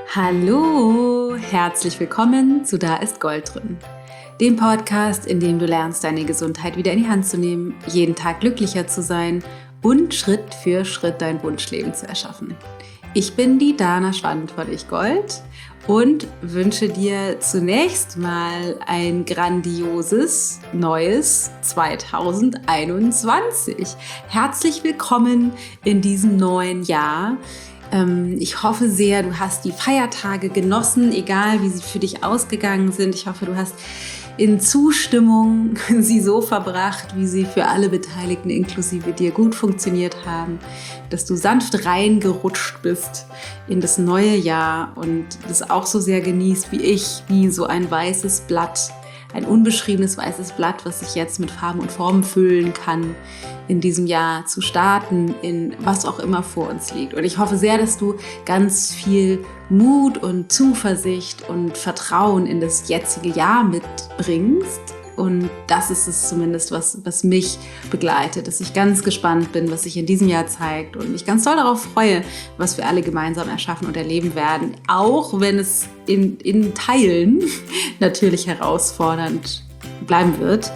Hallo, herzlich willkommen zu Da ist Gold drin, dem Podcast, in dem du lernst, deine Gesundheit wieder in die Hand zu nehmen, jeden Tag glücklicher zu sein und Schritt für Schritt dein Wunschleben zu erschaffen. Ich bin die Dana Schwand von Ich Gold und wünsche dir zunächst mal ein grandioses neues 2021. Herzlich willkommen in diesem neuen Jahr. Ich hoffe sehr, du hast die Feiertage genossen, egal wie sie für dich ausgegangen sind. Ich hoffe, du hast in Zustimmung sie so verbracht, wie sie für alle Beteiligten inklusive dir gut funktioniert haben, dass du sanft reingerutscht bist in das neue Jahr und das auch so sehr genießt wie ich, wie so ein weißes Blatt, ein unbeschriebenes weißes Blatt, was sich jetzt mit Farben und Formen füllen kann, in diesem Jahr zu starten, in was auch immer vor uns liegt. Und ich hoffe sehr, dass du ganz viel Mut und Zuversicht und Vertrauen in das jetzige Jahr mitbringst. Und das ist es zumindest, was mich begleitet, dass ich ganz gespannt bin, was sich in diesem Jahr zeigt und mich ganz doll darauf freue, was wir alle gemeinsam erschaffen und erleben werden, auch wenn es in Teilen natürlich herausfordernd bleiben wird.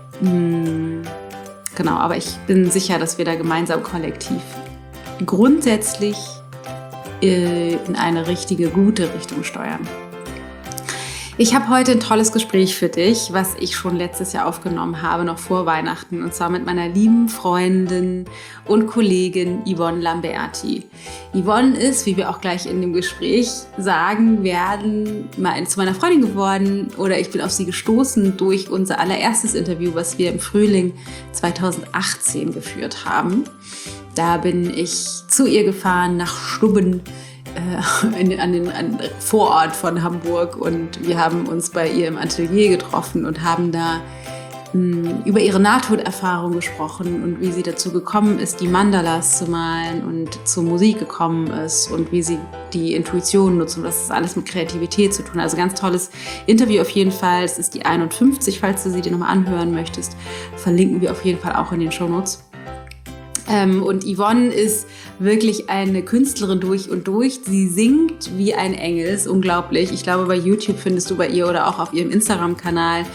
Genau, aber ich bin sicher, dass wir da gemeinsam kollektiv grundsätzlich in eine richtige, gute Richtung steuern. Ich habe heute ein tolles Gespräch für dich, was ich schon letztes Jahr aufgenommen habe, noch vor Weihnachten, und zwar mit meiner lieben Freundin und Kollegin Yvonne Lamberti. Yvonne ist, wie wir auch gleich in dem Gespräch sagen werden, mal zu meiner Freundin geworden, oder ich bin auf sie gestoßen durch unser allererstes Interview, was wir im Frühling 2018 geführt haben. Da bin ich zu ihr gefahren nach Stubben, an den Vorort von Hamburg, und wir haben uns bei ihr im Atelier getroffen und haben da über ihre Nahtoderfahrung gesprochen und wie sie dazu gekommen ist, die Mandalas zu malen und zur Musik gekommen ist und wie sie die Intuition nutzt und was das alles mit Kreativität zu tun hat. Also ganz tolles Interview auf jeden Fall. Es ist die 51, falls du sie dir nochmal anhören möchtest. Verlinken wir auf jeden Fall auch in den Shownotes. Und Yvonne ist wirklich eine Künstlerin durch und durch. Sie singt wie ein Engel, ist unglaublich. Ich glaube, bei YouTube findest du bei ihr oder auch auf ihrem Instagram-Kanal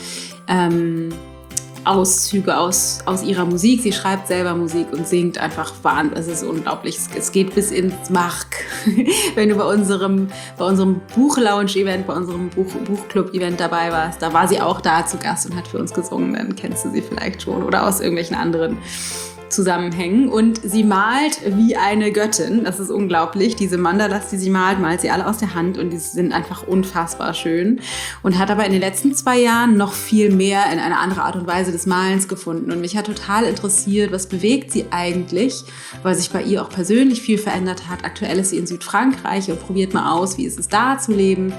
Auszüge aus ihrer Musik. Sie schreibt selber Musik und singt einfach wahnsinnig. Es ist unglaublich. Es geht bis ins Mark. Wenn du bei unserem Buch-Lounge-Event, bei unserem Buchclub-Event dabei warst, da war sie auch da zu Gast und hat für uns gesungen. Dann kennst du sie vielleicht schon oder aus irgendwelchen anderen Zusammenhängen. Und sie malt wie eine Göttin. Das ist unglaublich. Diese Mandalas, die sie malt sie alle aus der Hand, und die sind einfach unfassbar schön. Und hat aber in den letzten 2 Jahren noch viel mehr in eine andere Art und Weise des Malens gefunden. Und mich hat total interessiert, was bewegt sie eigentlich, weil sich bei ihr auch persönlich viel verändert hat. Aktuell ist sie in Südfrankreich und probiert mal aus, wie ist es da zu leben.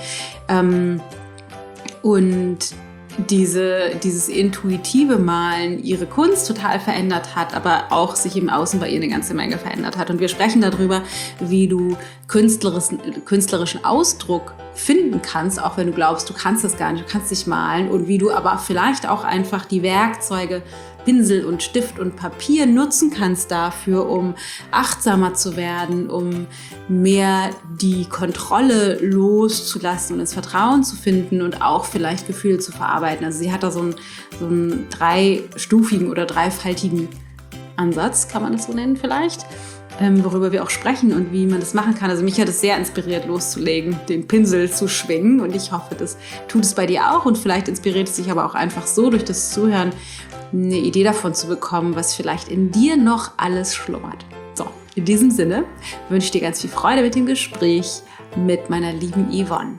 Und dieses intuitive Malen ihre Kunst total verändert hat, aber auch sich im Außen bei ihr eine ganze Menge verändert hat. Und wir sprechen darüber, wie du künstlerischen Ausdruck finden kannst, auch wenn du glaubst, du kannst das gar nicht, du kannst nicht malen, und wie du aber vielleicht auch einfach die Werkzeuge Pinsel und Stift und Papier nutzen kannst dafür, um achtsamer zu werden, um mehr die Kontrolle loszulassen und ins Vertrauen zu finden und auch vielleicht Gefühle zu verarbeiten. Also sie hat da so einen dreistufigen oder dreifaltigen Ansatz, kann man das so nennen vielleicht, worüber wir auch sprechen und wie man das machen kann. Also mich hat es sehr inspiriert, loszulegen, den Pinsel zu schwingen, und ich hoffe, das tut es bei dir auch, und vielleicht inspiriert es dich aber auch einfach so durch das Zuhören, eine Idee davon zu bekommen, was vielleicht in dir noch alles schlummert. So, in diesem Sinne wünsche ich dir ganz viel Freude mit dem Gespräch mit meiner lieben Yvonne.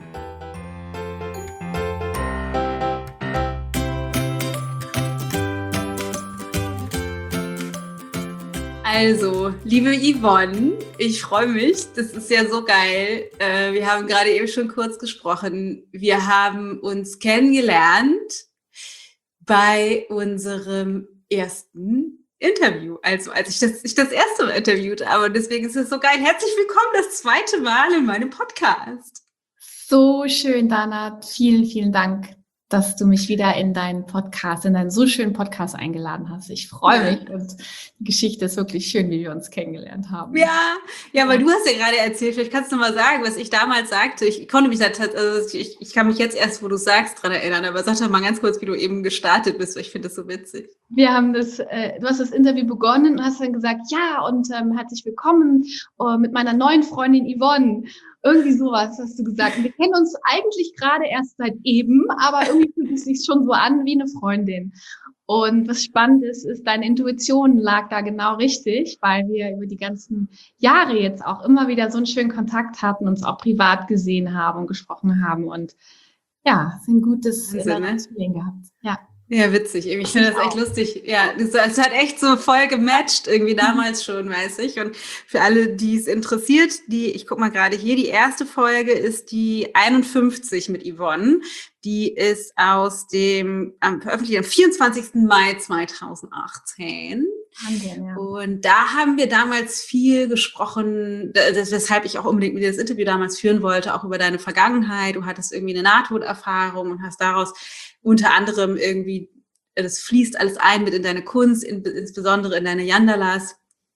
Also, liebe Yvonne, ich freue mich, das ist ja so geil. Wir haben gerade eben schon kurz gesprochen. Wir haben uns kennengelernt bei unserem ersten Interview, also als ich das erste Mal interviewt habe. Und deswegen ist es so geil. Herzlich willkommen das 2. Mal in meinem Podcast. So schön, Dana. Vielen, vielen Dank. dass du mich wieder in deinen so schönen Podcast eingeladen hast. Ich freue mich und die Geschichte ist wirklich schön, wie wir uns kennengelernt haben. Ja, weil du hast ja gerade erzählt, vielleicht kannst du mal sagen, was ich damals sagte. Ich konnte mich ich kann mich jetzt erst, wo du sagst, dran erinnern, aber sag doch mal ganz kurz, wie du eben gestartet bist, weil ich finde das so witzig. Wir haben du hast das Interview begonnen und hast dann gesagt, ja, und herzlich willkommen mit meiner neuen Freundin Yvonne. Irgendwie sowas hast du gesagt. Und wir kennen uns eigentlich gerade erst seit eben, aber irgendwie fühlt es sich schon so an wie eine Freundin. Und was spannend ist, deine Intuition lag da genau richtig, weil wir über die ganzen Jahre jetzt auch immer wieder so einen schönen Kontakt hatten, uns auch privat gesehen haben und gesprochen haben. Und ja, es ist ein gutes Feeling gehabt. Ja. Ja, witzig. Ich finde das echt lustig. Ja, es hat echt so voll gematcht irgendwie damals schon, weiß ich. Und für alle, die es interessiert, ich guck mal gerade hier, die erste Folge ist die 51 mit Yvonne. Die ist veröffentlicht am 24. Mai 2018. Wahnsinn, ja. Und da haben wir damals viel gesprochen, weshalb ich auch unbedingt mit dir das Interview damals führen wollte, auch über deine Vergangenheit. Du hattest irgendwie eine Nahtoderfahrung und hast daraus unter anderem irgendwie, das fließt alles ein mit in deine Kunst, insbesondere in deine Yandalas.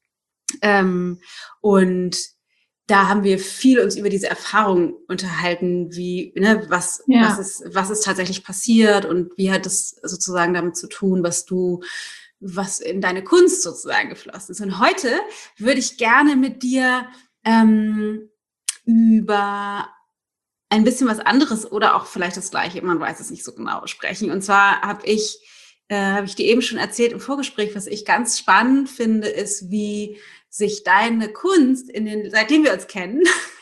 Und da haben wir viel uns über diese Erfahrung unterhalten, was ist tatsächlich passiert und wie hat es sozusagen damit zu tun, was in deine Kunst sozusagen geflossen ist. Und heute würde ich gerne mit dir über ein bisschen was anderes oder auch vielleicht das Gleiche, man weiß es nicht so genau, sprechen. Und zwar habe ich dir eben schon erzählt im Vorgespräch, was ich ganz spannend finde, ist, wie sich deine Kunst seitdem wir uns kennen,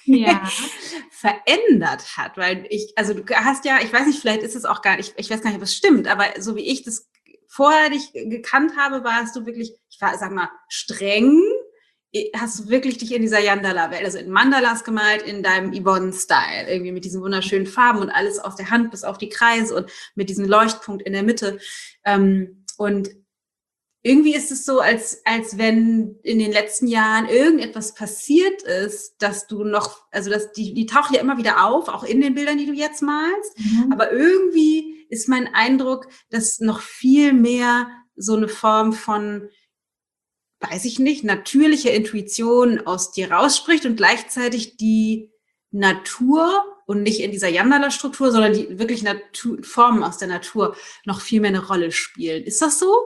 verändert hat. Weil du hast ja, ich weiß nicht, vielleicht ist es auch gar nicht, ich weiß gar nicht, ob es stimmt, aber so wie ich das vorher dich gekannt habe, warst du wirklich, sag mal, streng, hast du wirklich dich in dieser Yandala-Welt, also in Mandalas gemalt, in deinem Yvonne-Style, irgendwie mit diesen wunderschönen Farben und alles aus der Hand bis auf die Kreise und mit diesem Leuchtpunkt in der Mitte. Und irgendwie ist es so, als wenn in den letzten Jahren irgendetwas passiert ist, dass du noch, also die tauchen ja immer wieder auf, auch in den Bildern, die du jetzt malst. Aber irgendwie ist mein Eindruck, dass noch viel mehr so eine Form von, weiß ich nicht, natürliche Intuition aus dir rausspricht und gleichzeitig die Natur und nicht in dieser Yandala-Struktur, sondern die wirklich Formen aus der Natur noch viel mehr eine Rolle spielen. Ist das so?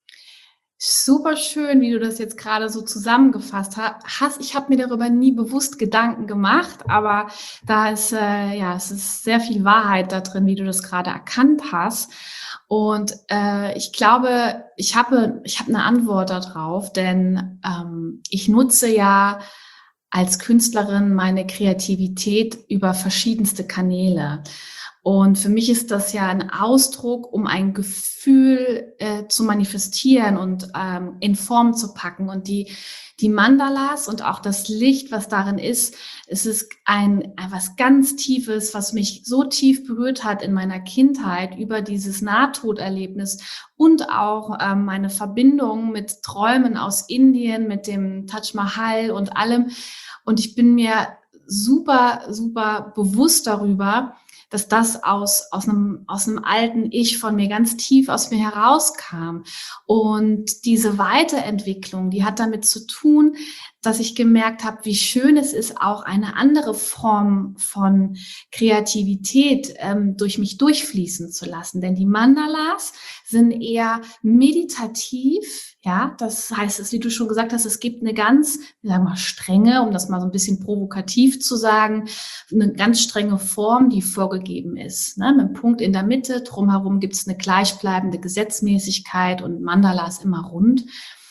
Super schön, wie du das jetzt gerade so zusammengefasst hast. Ich habe mir darüber nie bewusst Gedanken gemacht, aber da ist es ist sehr viel Wahrheit da drin, wie du das gerade erkannt hast. Und ich glaube, ich habe eine Antwort darauf, denn ich nutze ja als Künstlerin meine Kreativität über verschiedenste Kanäle. Und für mich ist das ja ein Ausdruck, um ein Gefühl zu manifestieren und in Form zu packen. Und die Mandalas und auch das Licht, was darin ist, es ist was ganz Tiefes, was mich so tief berührt hat in meiner Kindheit über dieses Nahtoderlebnis und auch meine Verbindung mit Träumen aus Indien, mit dem Taj Mahal und allem. Und ich bin mir super, super bewusst darüber, dass das aus einem alten Ich von mir ganz tief aus mir herauskam. Und diese Weiterentwicklung, die hat damit zu tun, dass ich gemerkt habe, wie schön es ist, auch eine andere Form von Kreativität durch mich durchfließen zu lassen. Denn die Mandalas sind eher meditativ. Ja, das heißt, wie du schon gesagt hast, es gibt eine ganz, sagen wir mal, strenge, um das mal so ein bisschen provokativ zu sagen, eine ganz strenge Form, die vorgegeben ist. Ne? Mit einem Punkt in der Mitte, drumherum gibt es eine gleichbleibende Gesetzmäßigkeit und Mandala ist immer rund.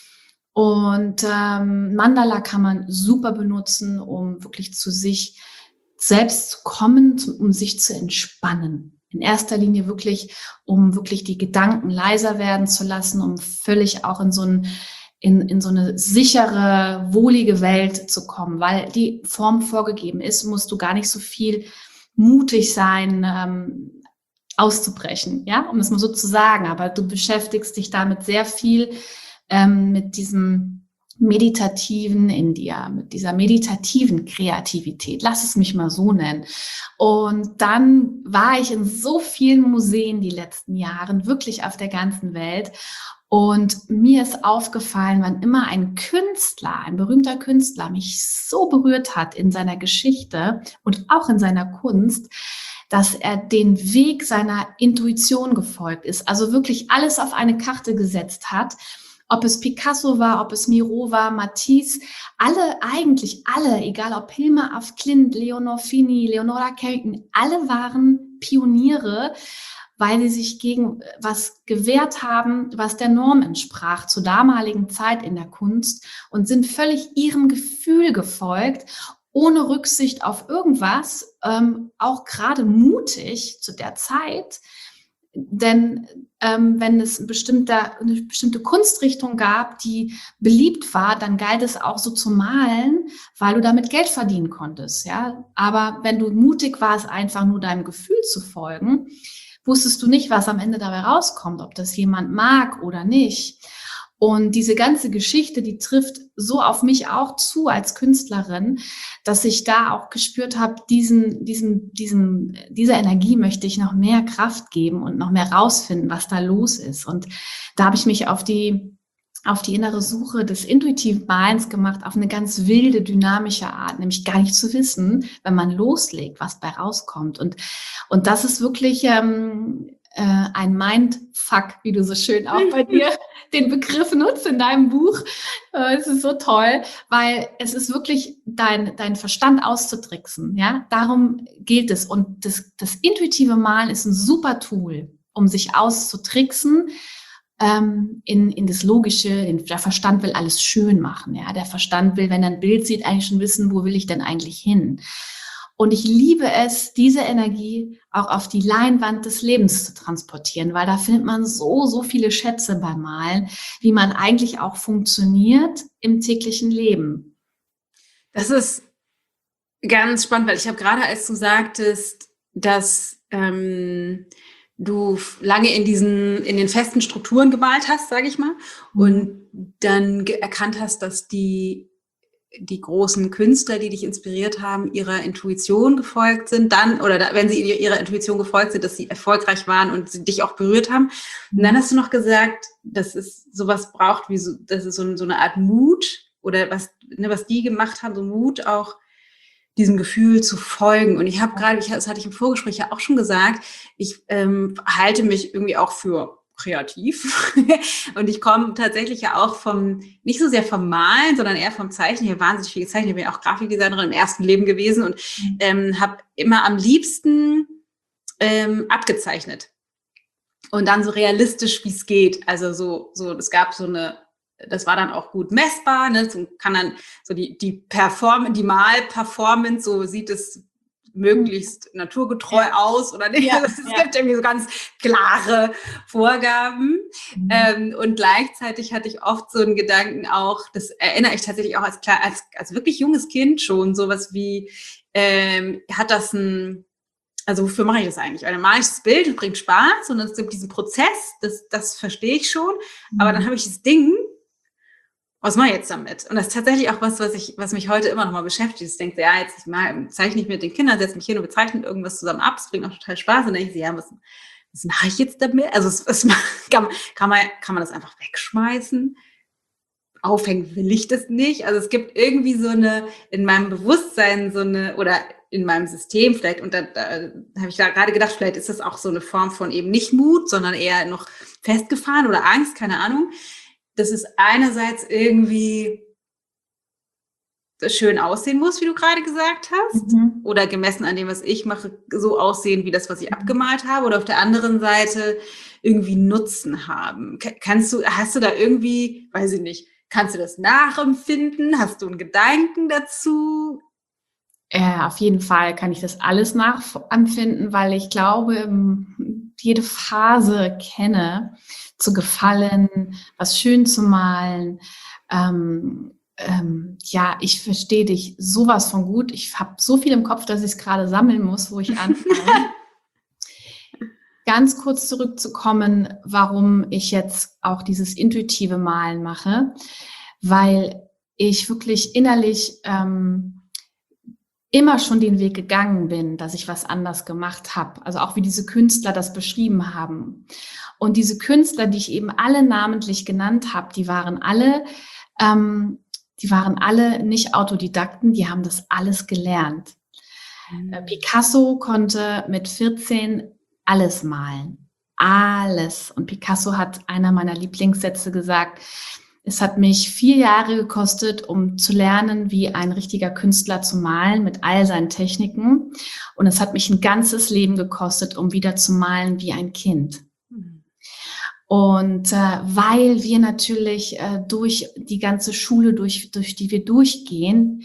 Und Mandala kann man super benutzen, um wirklich zu sich selbst zu kommen, um sich zu entspannen. In erster Linie wirklich, um wirklich die Gedanken leiser werden zu lassen, um völlig auch in so eine sichere, wohlige Welt zu kommen. Weil die Form vorgegeben ist, musst du gar nicht so viel mutig sein, auszubrechen, ja, um es mal so zu sagen. Aber du beschäftigst dich damit sehr viel mit diesem Meditativen in dir, mit dieser meditativen Kreativität, lass es mich mal so nennen. Und dann war ich in so vielen Museen die letzten Jahre, wirklich auf der ganzen Welt. Und mir ist aufgefallen, wann immer ein Künstler, ein berühmter Künstler mich so berührt hat in seiner Geschichte und auch in seiner Kunst, dass er den Weg seiner Intuition gefolgt ist, also wirklich alles auf eine Karte gesetzt hat. Ob es Picasso war, ob es Miro war, Matisse, eigentlich alle, egal ob Hilma af Klint, Leonor Fini, Leonora Kelton, alle waren Pioniere, weil sie sich gegen was gewehrt haben, was der Norm entsprach zur damaligen Zeit in der Kunst und sind völlig ihrem Gefühl gefolgt, ohne Rücksicht auf irgendwas, auch gerade mutig zu der Zeit. Denn wenn es eine bestimmte Kunstrichtung gab, die beliebt war, dann galt es auch so zu malen, weil du damit Geld verdienen konntest. Ja? Aber wenn du mutig warst, einfach nur deinem Gefühl zu folgen, wusstest du nicht, was am Ende dabei rauskommt, ob das jemand mag oder nicht. Und diese ganze Geschichte, die trifft so auf mich auch zu als Künstlerin, dass ich da auch gespürt habe, dieser Energie möchte ich noch mehr Kraft geben und noch mehr rausfinden, was da los ist. Und da habe ich mich auf die innere Suche des intuitiven Malens gemacht, auf eine ganz wilde, dynamische Art, nämlich gar nicht zu wissen, wenn man loslegt, was bei rauskommt. Und das ist wirklich ein Mindfuck, wie du so schön auch bei dir den Begriff nutzt in deinem Buch. Es ist so toll, weil es ist wirklich dein Verstand auszutricksen. Ja, darum gilt es. Und das intuitive Malen ist ein super Tool, um sich auszutricksen, in das Logische. Der Verstand will alles schön machen. Ja, der Verstand will, wenn er ein Bild sieht, eigentlich schon wissen, wo will ich denn eigentlich hin? Und ich liebe es, diese Energie auch auf die Leinwand des Lebens zu transportieren, weil da findet man so viele Schätze beim Malen, wie man eigentlich auch funktioniert im täglichen Leben. Das ist ganz spannend, weil ich habe gerade, als du sagtest, dass du lange in den festen Strukturen gemalt hast, sage ich mal, und dann erkannt hast, dass die großen Künstler, die dich inspiriert haben, ihrer Intuition gefolgt sind, wenn sie ihrer Intuition gefolgt sind, dass sie erfolgreich waren und sie dich auch berührt haben. Und dann hast du noch gesagt, dass es sowas braucht, dass es so eine Art Mut oder was die gemacht haben, so Mut auch diesem Gefühl zu folgen. Und ich habe gerade, das hatte ich im Vorgespräch ja auch schon gesagt, ich halte mich irgendwie auch für kreativ und ich komme tatsächlich ja auch nicht so sehr vom Malen, sondern eher vom Zeichnen. Ich habe wahnsinnig viel gezeichnet. Ich bin ja auch Grafikdesignerin im ersten Leben gewesen und habe immer am liebsten abgezeichnet und dann so realistisch, wie es geht. Also es gab das war dann auch gut messbar, ne? So kann dann so die Mal-Performance, so sieht es möglichst naturgetreu aus oder nicht. Ja, es gibt irgendwie so ganz klare Vorgaben. Und gleichzeitig hatte ich oft so einen Gedanken auch, das erinnere ich tatsächlich auch als wirklich junges Kind schon, sowas wie, also wofür mache ich das eigentlich? Weil dann mache ich das Bild, das bringt Spaß und es gibt diesen Prozess, das verstehe ich schon, aber dann habe ich das Ding, was mache ich jetzt damit? Und das ist tatsächlich auch was mich heute immer noch mal beschäftigt. Ich denke, ja, jetzt zeichne ich mit den Kindern, setze mich hin und wir zeichnen irgendwas zusammen ab. Es bringt auch total Spaß. Und dann denke ich, ja, was mache ich jetzt damit? Also kann man das einfach wegschmeißen? Aufhängen will ich das nicht. Also es gibt irgendwie in meinem Bewusstsein oder in meinem System vielleicht, und da habe ich da gerade gedacht, vielleicht ist das auch so eine Form von eben nicht Mut, sondern eher noch festgefahren oder Angst, keine Ahnung. Dass es einerseits irgendwie schön aussehen muss, wie du gerade gesagt hast, oder gemessen an dem, was ich mache, so aussehen wie das, was ich abgemalt habe, oder auf der anderen Seite irgendwie Nutzen haben. Hast du da irgendwie, weiß ich nicht, kannst du das nachempfinden? Hast du einen Gedanken dazu? Auf jeden Fall kann ich das alles nachempfinden, weil ich glaube, jede Phase kenne, zu gefallen, was schön zu malen. Ja, ich verstehe dich sowas von gut. Ich habe so viel im Kopf, dass ich es gerade sammeln muss, wo ich anfange. Ganz kurz zurückzukommen, warum ich jetzt auch dieses intuitive Malen mache, weil ich wirklich innerlich immer schon den Weg gegangen bin, dass ich was anders gemacht habe. Also auch wie diese Künstler das beschrieben haben. Und diese Künstler, die ich eben alle namentlich genannt habe, die waren alle nicht Autodidakten, die haben das alles gelernt. Picasso konnte mit 14 alles malen. Alles. Und Picasso hat einer meiner Lieblingssätze gesagt: Es hat mich 4 Jahre gekostet, um zu lernen, wie ein richtiger Künstler zu malen mit all seinen Techniken. Und es hat mich ein ganzes Leben gekostet, um wieder zu malen wie ein Kind. Und weil wir natürlich durch die ganze Schule, durch die wir durchgehen,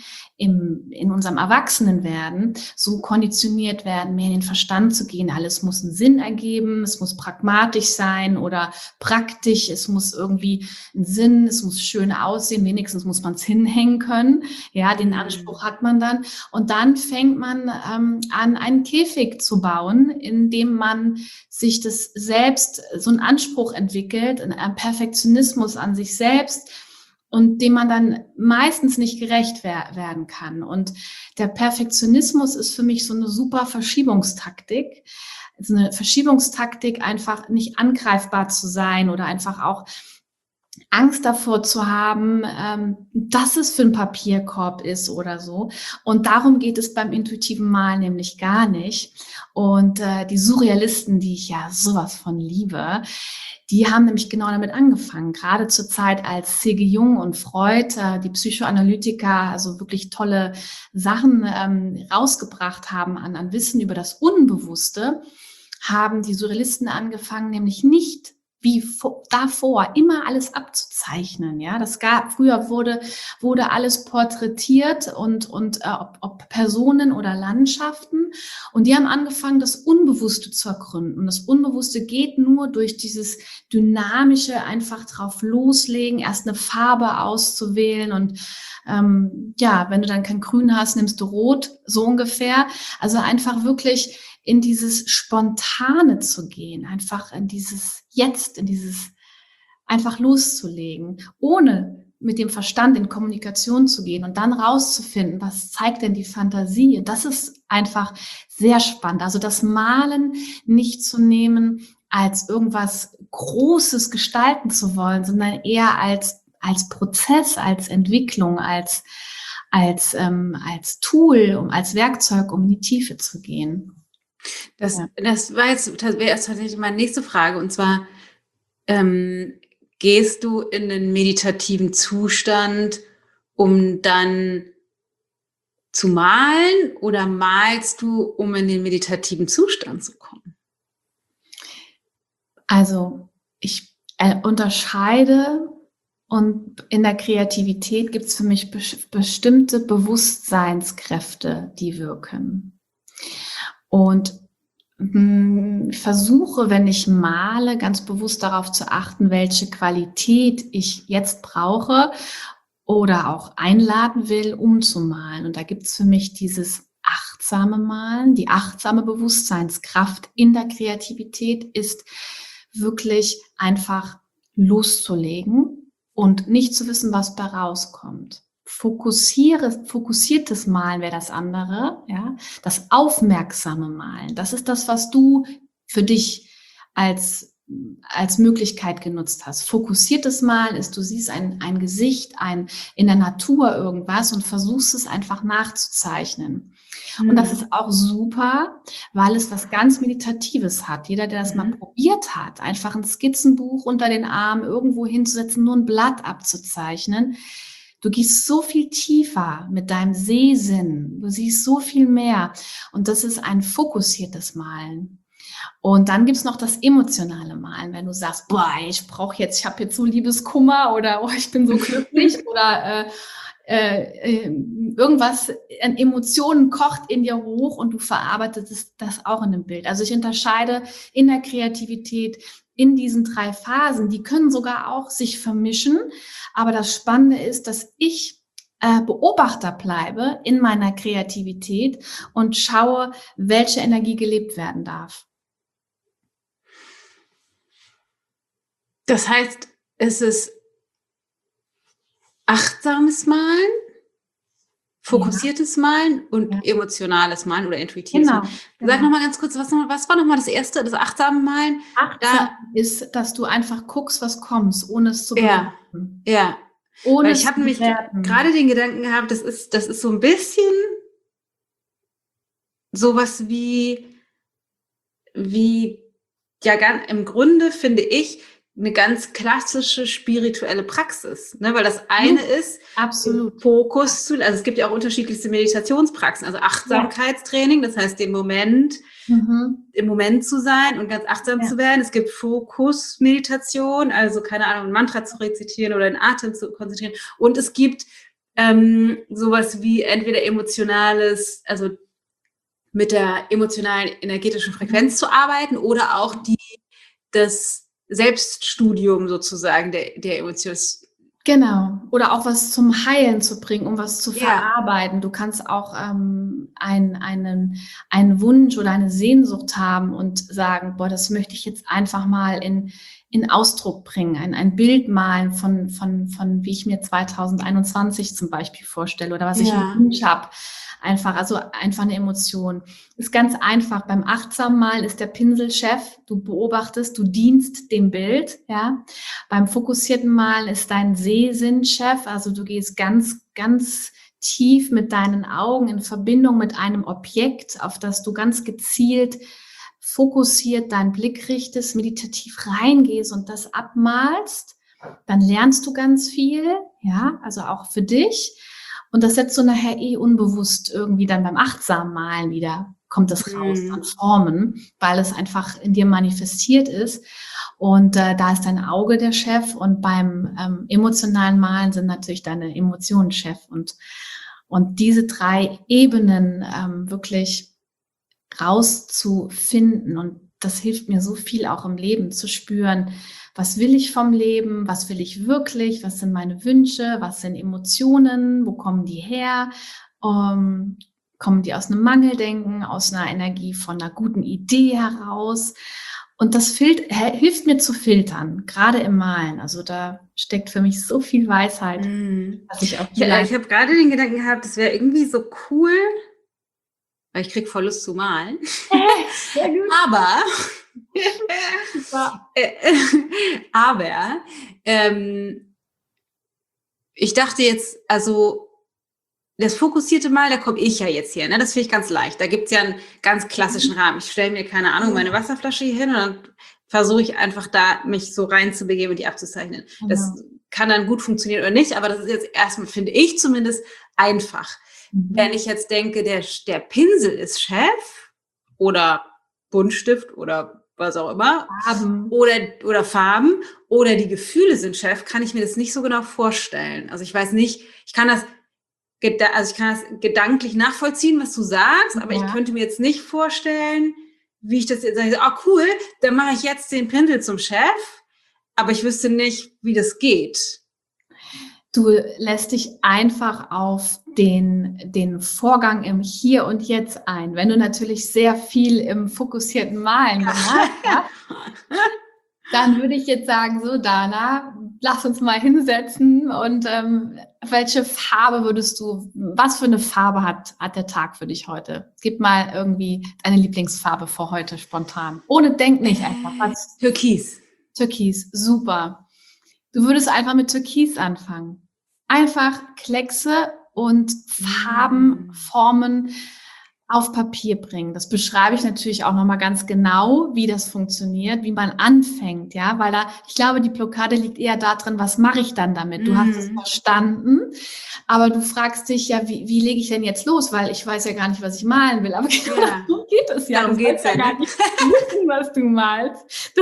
in unserem Erwachsenenwerden so konditioniert werden, mehr in den Verstand zu gehen. Alles muss einen Sinn ergeben, es muss pragmatisch sein oder praktisch, es muss irgendwie einen Sinn, es muss schön aussehen, wenigstens muss man es hinhängen können. Ja, den Anspruch hat man dann. Und dann fängt man an, einen Käfig zu bauen, in dem man sich das selbst, so einen Anspruch entwickelt, einen Perfektionismus an sich selbst, und dem man dann meistens nicht gerecht werden kann. Und der Perfektionismus ist für mich so eine super Verschiebungstaktik. Also eine Verschiebungstaktik, einfach nicht angreifbar zu sein oder einfach auch Angst davor zu haben, dass es für ein Papierkorb ist oder so. Und darum geht es beim intuitiven Malen nämlich gar nicht. Und die Surrealisten, die ich ja sowas von liebe, die haben nämlich genau damit angefangen. Gerade zur Zeit, als C.G. Jung und Freud, die Psychoanalytiker, also wirklich tolle Sachen rausgebracht haben an Wissen über das Unbewusste, haben die Surrealisten angefangen, nämlich nicht wie davor immer alles abzuzeichnen. Ja, früher wurde alles porträtiert und ob Personen oder Landschaften. Und die haben angefangen, das Unbewusste zu ergründen. Und das Unbewusste geht nur durch dieses dynamische, einfach drauf loslegen, erst eine Farbe auszuwählen und ja, wenn du dann kein Grün hast, nimmst du Rot, so ungefähr. Also einfach wirklich in dieses Spontane zu gehen, einfach in dieses Jetzt, in dieses einfach loszulegen, ohne mit dem Verstand in Kommunikation zu gehen und dann rauszufinden, was zeigt denn die Fantasie? Und das ist einfach sehr spannend. Also das Malen nicht zu nehmen, als irgendwas Großes gestalten zu wollen, sondern eher als Prozess, als Entwicklung, als Tool, als Werkzeug, um in die Tiefe zu gehen. Das wäre jetzt tatsächlich meine nächste Frage. Und zwar, gehst du in den meditativen Zustand, um dann zu malen, oder malst du, um in den meditativen Zustand zu kommen? Also ich unterscheide, und in der Kreativität gibt es für mich bestimmte Bewusstseinskräfte, die wirken. Und ich versuche, wenn ich male, ganz bewusst darauf zu achten, welche Qualität ich jetzt brauche oder auch einladen will, um zu malen. Und da gibt es für mich dieses achtsame Malen, die achtsame Bewusstseinskraft in der Kreativität ist wirklich einfach loszulegen und nicht zu wissen, was da rauskommt. Fokussiertes Malen wäre das andere, ja. Das aufmerksame Malen, das ist das, was du für dich als Möglichkeit genutzt hast. Fokussiertes Malen ist, du siehst ein Gesicht, in der Natur irgendwas und versuchst es einfach nachzuzeichnen. Und das ist auch super, weil es was ganz Meditatives hat. Jeder, der das mal probiert hat, einfach ein Skizzenbuch unter den Arm irgendwo hinzusetzen, nur ein Blatt abzuzeichnen. Du gehst so viel tiefer mit deinem Sehsinn. Du siehst so viel mehr. Und das ist ein fokussiertes Malen. Und dann gibt's noch das emotionale Malen, wenn du sagst, boah, ich habe jetzt so Liebeskummer oder oh, ich bin so glücklich oder irgendwas an Emotionen kocht in dir hoch und du verarbeitest das auch in einem Bild. Also ich unterscheide in der Kreativität in diesen 3 Phasen. Die können sogar auch sich vermischen. Aber das Spannende ist, dass ich Beobachter bleibe in meiner Kreativität und schaue, welche Energie gelebt werden darf. Das heißt, es ist achtsames Malen, fokussiertes Malen und Ja. emotionales Malen oder intuitives Genau, Malen. Sag noch mal ganz kurz, was war noch mal das erste, das achtsame Malen? Achtsam ist, dass du einfach guckst, was kommt, ohne es zu Ja, bewerten. ja. Ohne Weil es ich zu habe nämlich bewerten. gerade den Gedanken gehabt, das ist so ein bisschen sowas wie ja, im Grunde finde ich eine ganz klassische spirituelle Praxis, ne? Weil das eine ist, den Absolut. Fokus zu, also es gibt ja auch unterschiedlichste Meditationspraxen, also Ja. Achtsamkeitstraining, das heißt im Moment zu sein und ganz achtsam Ja. zu werden. Es gibt Fokusmeditation, also keine Ahnung, ein Mantra zu rezitieren oder den Atem zu konzentrieren. Und es gibt sowas wie entweder emotionales, also mit der emotionalen energetischen Frequenz zu arbeiten oder auch das Selbststudium sozusagen der Emotionen. Genau. Oder auch was zum Heilen zu bringen, um was zu Ja. verarbeiten. Du kannst auch einen Wunsch oder eine Sehnsucht haben und sagen, boah, das möchte ich jetzt einfach mal in Ausdruck bringen, ein Bild malen von, wie ich mir 2021 zum Beispiel vorstelle oder was ich im Wunsch habe. Also einfach eine Emotion. Ist ganz einfach. Beim achtsamen Malen ist der Pinsel Chef. Du beobachtest, du dienst dem Bild, ja. Beim fokussierten Malen ist dein Sehsinn Chef. Also du gehst ganz, ganz tief mit deinen Augen in Verbindung mit einem Objekt, auf das du ganz gezielt fokussiert deinen Blick richtest, meditativ reingehst und das abmalst. Dann lernst du ganz viel, ja, also auch für dich. Und das setzt du nachher unbewusst irgendwie dann beim achtsamen Malen wieder, kommt das raus, dann Formen, weil es einfach in dir manifestiert ist. Und da ist dein Auge der Chef und beim emotionalen Malen sind natürlich deine Emotionen Chef. Und diese 3 Ebenen wirklich rauszufinden. Und das hilft mir so viel auch im Leben zu spüren, was will ich vom Leben, was will ich wirklich, was sind meine Wünsche, was sind Emotionen, wo kommen die her, kommen die aus einem Mangeldenken, aus einer Energie von einer guten Idee heraus. Und das hilft mir zu filtern, gerade im Malen. Also da steckt für mich so viel Weisheit, dass ich auch ich habe gerade den Gedanken gehabt, das wäre irgendwie so cool, weil ich krieg voll Lust zu malen. Sehr gut. Aber ich dachte jetzt, also das fokussierte Mal, da komme ich ja jetzt her, ne? Das finde ich ganz leicht. Da gibt es ja einen ganz klassischen Rahmen. Ich stelle mir, keine Ahnung, meine Wasserflasche hier hin und dann versuche ich einfach da, mich so reinzubegeben und die abzuzeichnen. Das kann dann gut funktionieren oder nicht, aber das ist jetzt erstmal, finde ich zumindest, einfach. Wenn ich jetzt denke, der Pinsel ist Chef oder Buntstift oder was auch immer, oder Farben oder die Gefühle sind Chef, kann ich mir das nicht so genau vorstellen. Also ich weiß nicht, ich kann das gedanklich nachvollziehen, was du sagst, aber ich könnte mir jetzt nicht vorstellen, wie ich das jetzt sage, cool, dann mache ich jetzt den Pinsel zum Chef, aber ich wüsste nicht, wie das geht. Du lässt dich einfach auf den Vorgang im Hier und Jetzt ein. Wenn du natürlich sehr viel im fokussierten Malen gemalt hast, dann würde ich jetzt sagen, so Dana, lass uns mal hinsetzen und welche Farbe was für eine Farbe hat der Tag für dich heute? Gib mal irgendwie deine Lieblingsfarbe für heute spontan. Ohne Denk nicht einfach. Was? Türkis. Türkis, super. Du würdest einfach mit Türkis anfangen. Einfach Kleckse und Farben, Formen auf Papier bringen. Das beschreibe ich natürlich auch nochmal ganz genau, wie das funktioniert, wie man anfängt, ja, weil ich glaube, die Blockade liegt eher darin, was mache ich dann damit? Du hast es verstanden, aber du fragst dich ja, wie lege ich denn jetzt los? Weil ich weiß ja gar nicht, was ich malen will, aber genau darum geht es ja. Darum geht es ja gar nicht wissen, was du malst.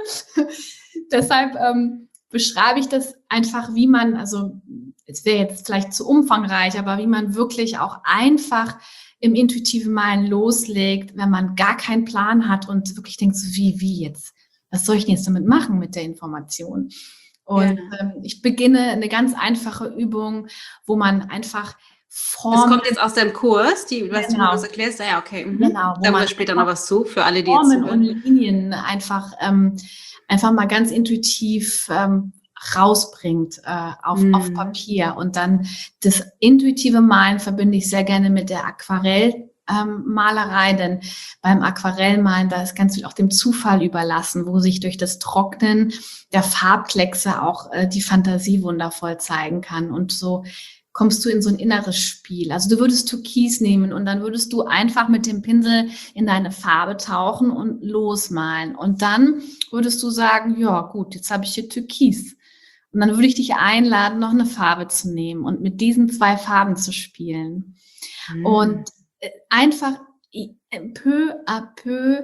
Deshalb beschreibe ich das einfach, wie man, also es wäre jetzt vielleicht zu umfangreich, aber wie man wirklich auch einfach im intuitiven Malen loslegt, wenn man gar keinen Plan hat und wirklich denkt, so wie jetzt? Was soll ich denn jetzt damit machen mit der Information? Und ich beginne eine ganz einfache Übung, wo man einfach Formen... Das kommt jetzt aus deinem Kurs, was du das erklärst? Ja, okay. Genau. Da haben später noch was zu, für alle, die Formen jetzt zuhören. und Linien einfach mal ganz intuitiv rausbringt auf Papier. Und dann das intuitive Malen verbinde ich sehr gerne mit der Aquarellmalerei, denn beim Aquarellmalen, da ist ganz viel auch dem Zufall überlassen, wo sich durch das Trocknen der Farbkleckse auch die Fantasie wundervoll zeigen kann. Und so kommst du in so ein inneres Spiel. Also du würdest Türkis nehmen und dann würdest du einfach mit dem Pinsel in deine Farbe tauchen und losmalen. Und dann würdest du sagen, ja gut, jetzt habe ich hier Türkis. Und dann würde ich dich einladen, noch eine Farbe zu nehmen und mit diesen 2 Farben zu spielen. Und einfach peu à peu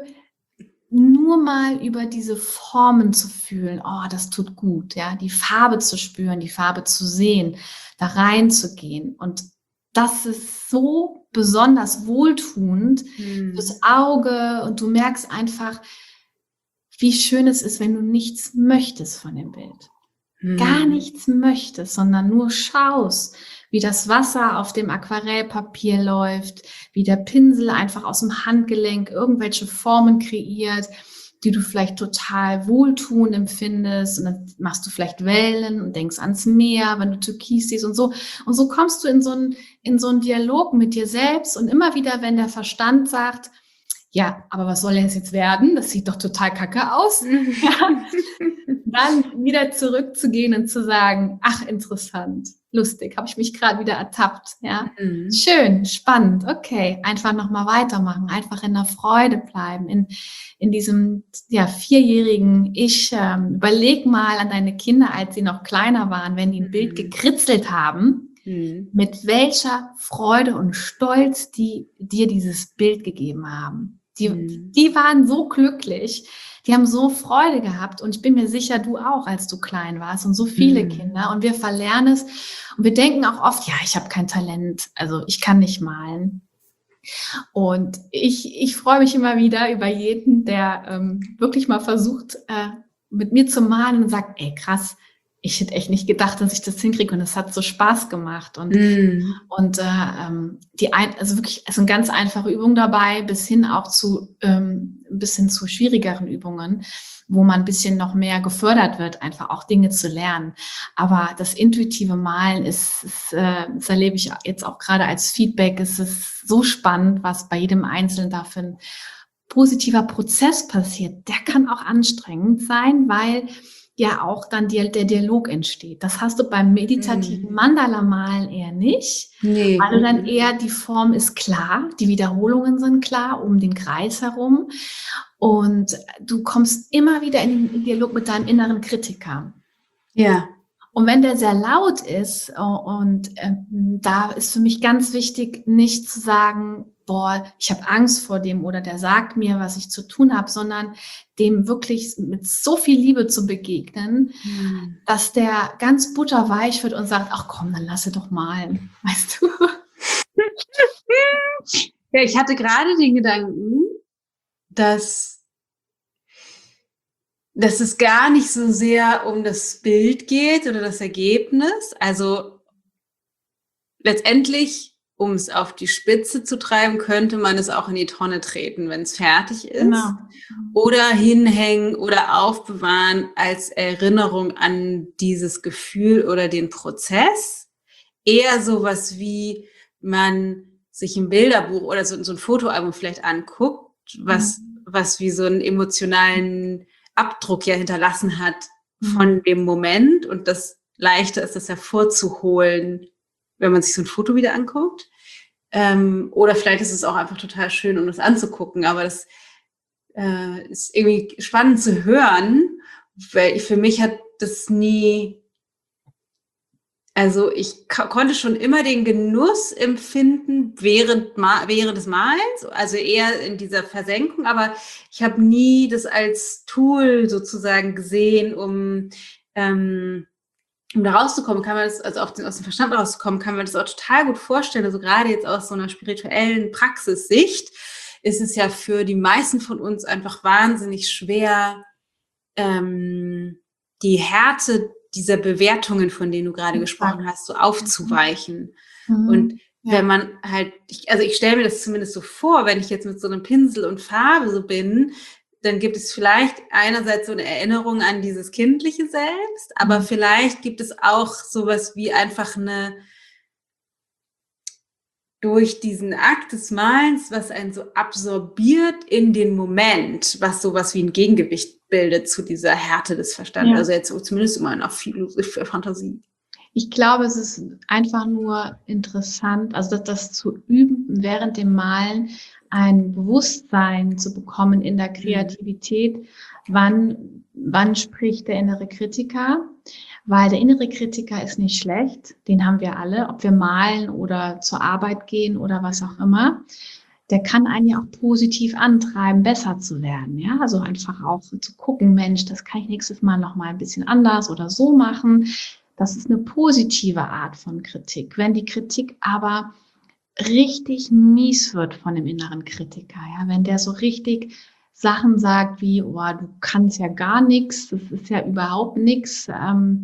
nur mal über diese Formen zu fühlen, oh, das tut gut, ja, die Farbe zu spüren, die Farbe zu sehen, da reinzugehen. Und das ist so besonders wohltuend fürs Auge und du merkst einfach, wie schön es ist, wenn du nichts möchtest von dem Bild. Gar nichts möchtest, sondern nur schaust, wie das Wasser auf dem Aquarellpapier läuft, wie der Pinsel einfach aus dem Handgelenk irgendwelche Formen kreiert, die du vielleicht total wohltuend empfindest. Und dann machst du vielleicht Wellen und denkst ans Meer, wenn du Türkis siehst und so. Und so kommst du in so einen Dialog mit dir selbst. Und immer wieder, wenn der Verstand sagt, ja, aber was soll denn das jetzt werden? Das sieht doch total kacke aus. Ja. Dann wieder zurückzugehen und zu sagen, ach, interessant, lustig, habe ich mich gerade wieder ertappt. Ja, schön, spannend, okay, einfach nochmal weitermachen, einfach in der Freude bleiben, in diesem 4-jährigen Ich. Überleg mal an deine Kinder, als sie noch kleiner waren, wenn die ein Bild gekritzelt haben, mit welcher Freude und Stolz die dir dieses Bild gegeben haben. Die waren so glücklich, die haben so Freude gehabt und ich bin mir sicher, du auch, als du klein warst und so viele Kinder und wir verlernen es und wir denken auch oft, ja, ich habe kein Talent, also ich kann nicht malen. Und ich freue mich immer wieder über jeden, der wirklich mal versucht, mit mir zu malen und sagt, ey, krass, ich hätte echt nicht gedacht, dass ich das hinkriege und es hat so Spaß gemacht und also wirklich, es sind ganz einfache Übungen dabei, bis hin auch zu ein bisschen zu schwierigeren Übungen, wo man ein bisschen noch mehr gefördert wird, einfach auch Dinge zu lernen. Aber das intuitive Malen das erlebe ich jetzt auch gerade als Feedback, es ist so spannend, was bei jedem Einzelnen da für ein positiver Prozess passiert. Der kann auch anstrengend sein, weil ja auch dann der Dialog entsteht. Das hast du beim meditativen Mandala-Malen eher nicht, weil du dann eher, die Form ist klar, die Wiederholungen sind klar um den Kreis herum und du kommst immer wieder in den Dialog mit deinem inneren Kritiker. Ja. Und wenn der sehr laut ist da ist für mich ganz wichtig, nicht zu sagen, boah, ich habe Angst vor dem oder der sagt mir, was ich zu tun habe, sondern dem wirklich mit so viel Liebe zu begegnen, dass der ganz butterweich wird und sagt, ach komm, dann lasse doch malen, weißt du? Ja, ich hatte gerade den Gedanken, dass es gar nicht so sehr um das Bild geht oder das Ergebnis. Also letztendlich, um es auf die Spitze zu treiben, könnte man es auch in die Tonne treten, wenn es fertig ist. Genau. Oder hinhängen oder aufbewahren als Erinnerung an dieses Gefühl oder den Prozess. Eher sowas wie man sich ein Bilderbuch oder so ein Fotoalbum vielleicht anguckt, was wie so einen emotionalen Abdruck ja hinterlassen hat von dem Moment und das leichter ist, das hervorzuholen, wenn man sich so ein Foto wieder anguckt. Oder vielleicht ist es auch einfach total schön, um das anzugucken, aber das ist irgendwie spannend zu hören, weil für mich hat das nie, also ich konnte schon immer den Genuss empfinden während des Malens, also eher in dieser Versenkung, aber ich habe nie das als Tool sozusagen gesehen, um da rauszukommen, kann man das, also aus dem Verstand rauszukommen, kann man das auch total gut vorstellen. Also gerade jetzt aus so einer spirituellen Praxissicht ist es ja für die meisten von uns einfach wahnsinnig schwer, die Härte dieser Bewertungen, von denen du gerade gesprochen hast, so aufzuweichen. Und wenn man halt, ich stelle mir das zumindest so vor, wenn ich jetzt mit so einem Pinsel und Farbe so bin, dann gibt es vielleicht einerseits so eine Erinnerung an dieses kindliche Selbst, aber vielleicht gibt es auch sowas wie einfach durch diesen Akt des Malens, was einen so absorbiert in den Moment, was sowas wie ein Gegengewicht bildet zu dieser Härte des Verstandes. Ja. Also jetzt zumindest immer noch viel für Fantasie. Ich glaube, es ist einfach nur interessant, also das zu üben, während dem Malen ein Bewusstsein zu bekommen in der Kreativität, wann spricht der innere Kritiker, weil der innere Kritiker ist nicht schlecht, den haben wir alle, ob wir malen oder zur Arbeit gehen oder was auch immer. Der kann einen ja auch positiv antreiben, besser zu werden. Ja, also einfach auch zu gucken, Mensch, das kann ich nächstes Mal noch mal ein bisschen anders oder so machen. Das ist eine positive Art von Kritik. Wenn die Kritik aber richtig mies wird von dem inneren Kritiker, ja, wenn der so richtig Sachen sagt wie, oh, du kannst ja gar nichts, das ist ja überhaupt nichts, dann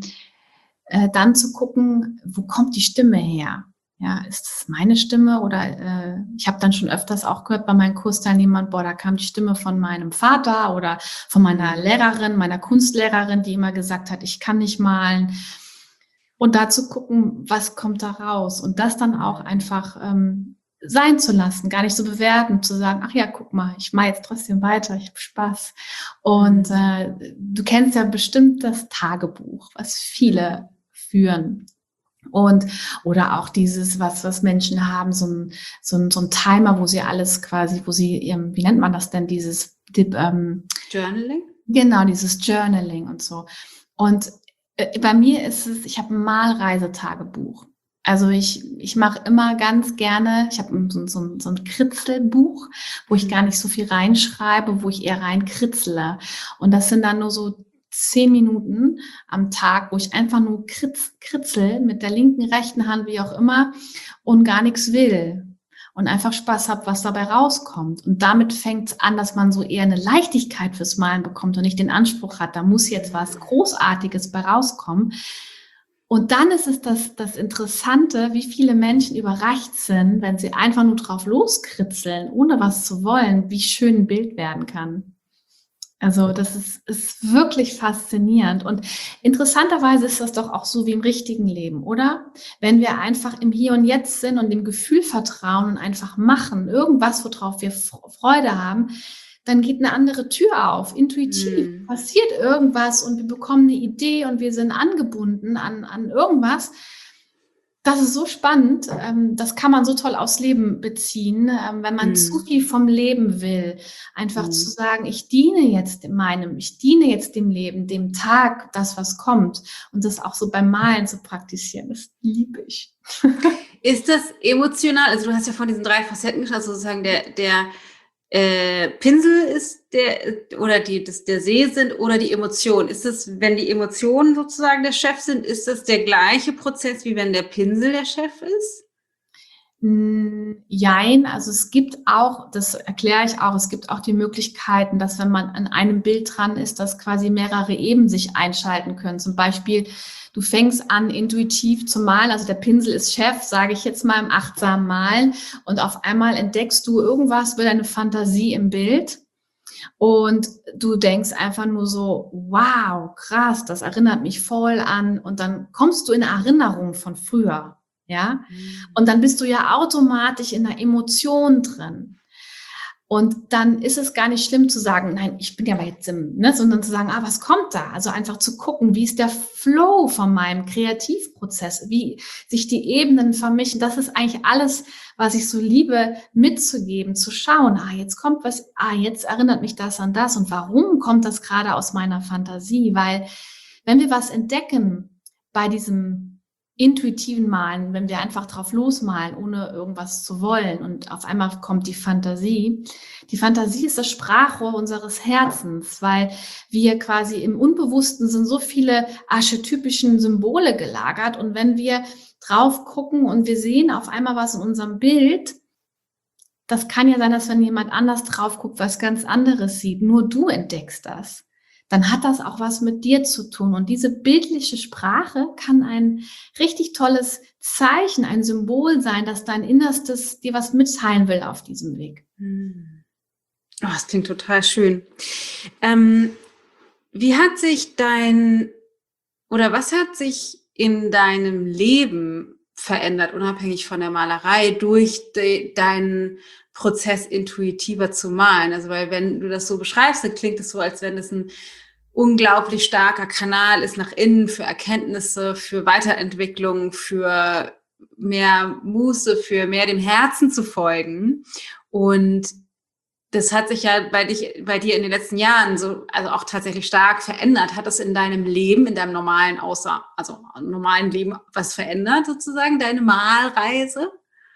zu gucken, wo kommt die Stimme her? Ja, ist das meine Stimme oder ich habe dann schon öfters auch gehört bei meinen Kursteilnehmern, boah, da kam die Stimme von meinem Vater oder von meiner Lehrerin, meiner Kunstlehrerin, die immer gesagt hat, ich kann nicht malen. Und da zu gucken, was kommt da raus und das dann auch einfach sein zu lassen, gar nicht so bewerten, zu sagen, ach ja, guck mal, ich mache jetzt trotzdem weiter, ich habe Spaß. Und du kennst ja bestimmt das Tagebuch, was viele führen. Und oder auch dieses, was Menschen haben, so ein Timer, wo sie alles quasi, wo sie wie nennt man das denn, dieses Journaling? Genau, dieses Journaling und so. Und bei mir ist es, ich habe ein Malreisetagebuch. Also ich mache immer ganz gerne, ich habe so ein Kritzelbuch, wo ich gar nicht so viel reinschreibe, wo ich eher reinkritzle. Und das sind dann nur so 10 Minuten am Tag, wo ich einfach nur kritzel mit der linken, rechten Hand, wie auch immer, und gar nichts will. Und einfach Spaß habe, was dabei rauskommt. Und damit fängt es an, dass man so eher eine Leichtigkeit fürs Malen bekommt und nicht den Anspruch hat, da muss jetzt was Großartiges bei rauskommen. Und dann ist es das Interessante, wie viele Menschen überrascht sind, wenn sie einfach nur drauf loskritzeln, ohne was zu wollen, wie schön ein Bild werden kann. Also das ist wirklich faszinierend. Und interessanterweise ist das doch auch so wie im richtigen Leben, oder? Wenn wir einfach im Hier und Jetzt sind und dem Gefühl vertrauen und einfach machen, irgendwas, worauf wir Freude haben, dann geht eine andere Tür auf. Intuitiv passiert irgendwas und wir bekommen eine Idee und wir sind angebunden an irgendwas. Das ist so spannend. Das kann man so toll aufs Leben beziehen, wenn man zu viel vom Leben will. Einfach zu sagen, ich diene jetzt dem Leben, dem Tag, das, was kommt. Und das auch so beim Malen zu praktizieren, das liebe ich. Ist das emotional? Also du hast ja von diesen 3 Facetten gesprochen, also sozusagen der Pinsel ist der See sind oder die Emotionen. Ist das, wenn die Emotionen sozusagen der Chef sind, ist das der gleiche Prozess, wie wenn der Pinsel der Chef ist? Jein, also es gibt auch, das erkläre ich auch, es gibt auch die Möglichkeiten, dass wenn man an einem Bild dran ist, dass quasi mehrere Ebenen sich einschalten können. Zum Beispiel, du fängst an, intuitiv zu malen, also der Pinsel ist Chef, sage ich jetzt mal im achtsamen Malen, und auf einmal entdeckst du irgendwas über deine Fantasie im Bild und du denkst einfach nur so, wow, krass, das erinnert mich voll an, und dann kommst du in eine Erinnerung von früher. Ja, und dann bist du ja automatisch in einer Emotion drin. Und dann ist es gar nicht schlimm zu sagen, nein, ich bin ja aber jetzt sondern zu sagen, was kommt da? Also einfach zu gucken, wie ist der Flow von meinem Kreativprozess, wie sich die Ebenen vermischen. Das ist eigentlich alles, was ich so liebe, mitzugeben, zu schauen, jetzt kommt was, jetzt erinnert mich das an das. Und warum kommt das gerade aus meiner Fantasie? Weil wenn wir was entdecken bei diesem intuitiven Malen, wenn wir einfach drauf losmalen, ohne irgendwas zu wollen, und auf einmal kommt die Fantasie. Die Fantasie ist das Sprachrohr unseres Herzens, weil wir quasi im Unbewussten sind so viele archetypischen Symbole gelagert, und wenn wir drauf gucken und wir sehen auf einmal was in unserem Bild, das kann ja sein, dass wenn jemand anders drauf guckt, was ganz anderes sieht, nur du entdeckst das. Dann hat das auch was mit dir zu tun. Und diese bildliche Sprache kann ein richtig tolles Zeichen, ein Symbol sein, dass dein Innerstes dir was mitteilen will auf diesem Weg. Oh, das klingt total schön. Wie hat sich was hat sich in deinem Leben verändert, unabhängig von der Malerei, durch deinen Prozess intuitiver zu malen? Also, weil wenn du das so beschreibst, dann klingt es so, als wenn es ein unglaublich starker Kanal ist nach innen für Erkenntnisse, für Weiterentwicklung, für mehr Muße, für mehr dem Herzen zu folgen. Und das hat sich ja bei dir in den letzten Jahren so, also auch tatsächlich stark verändert. Hat das in deinem Leben, in deinem normalen Leben was verändert sozusagen, deine Malreise?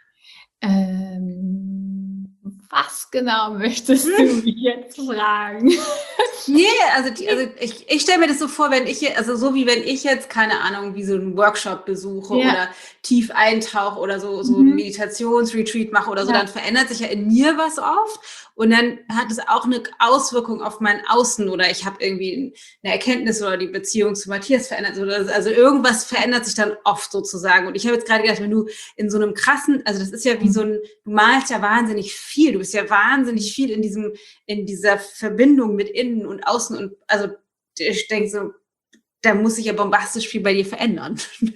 Was genau möchtest du mich jetzt fragen? Nee, also ich stelle mir das so vor, so wie wenn ich jetzt, keine Ahnung, wie so einen Workshop besuche Ja. oder tief eintauche oder so ein Meditationsretreat mache oder so, Ja. dann verändert sich ja in mir was oft und dann hat es auch eine Auswirkung auf mein Außen oder ich habe irgendwie eine Erkenntnis oder die Beziehung zu Matthias verändert. Also irgendwas verändert sich dann oft sozusagen. Und ich habe jetzt gerade gedacht, wenn du in so einem krassen, also das ist ja wie du malst ja wahnsinnig viel, du bist ja wahnsinnig viel in dieser Verbindung mit innen und außen und also ich denke so, da muss sich ja bombastisch viel bei dir verändern.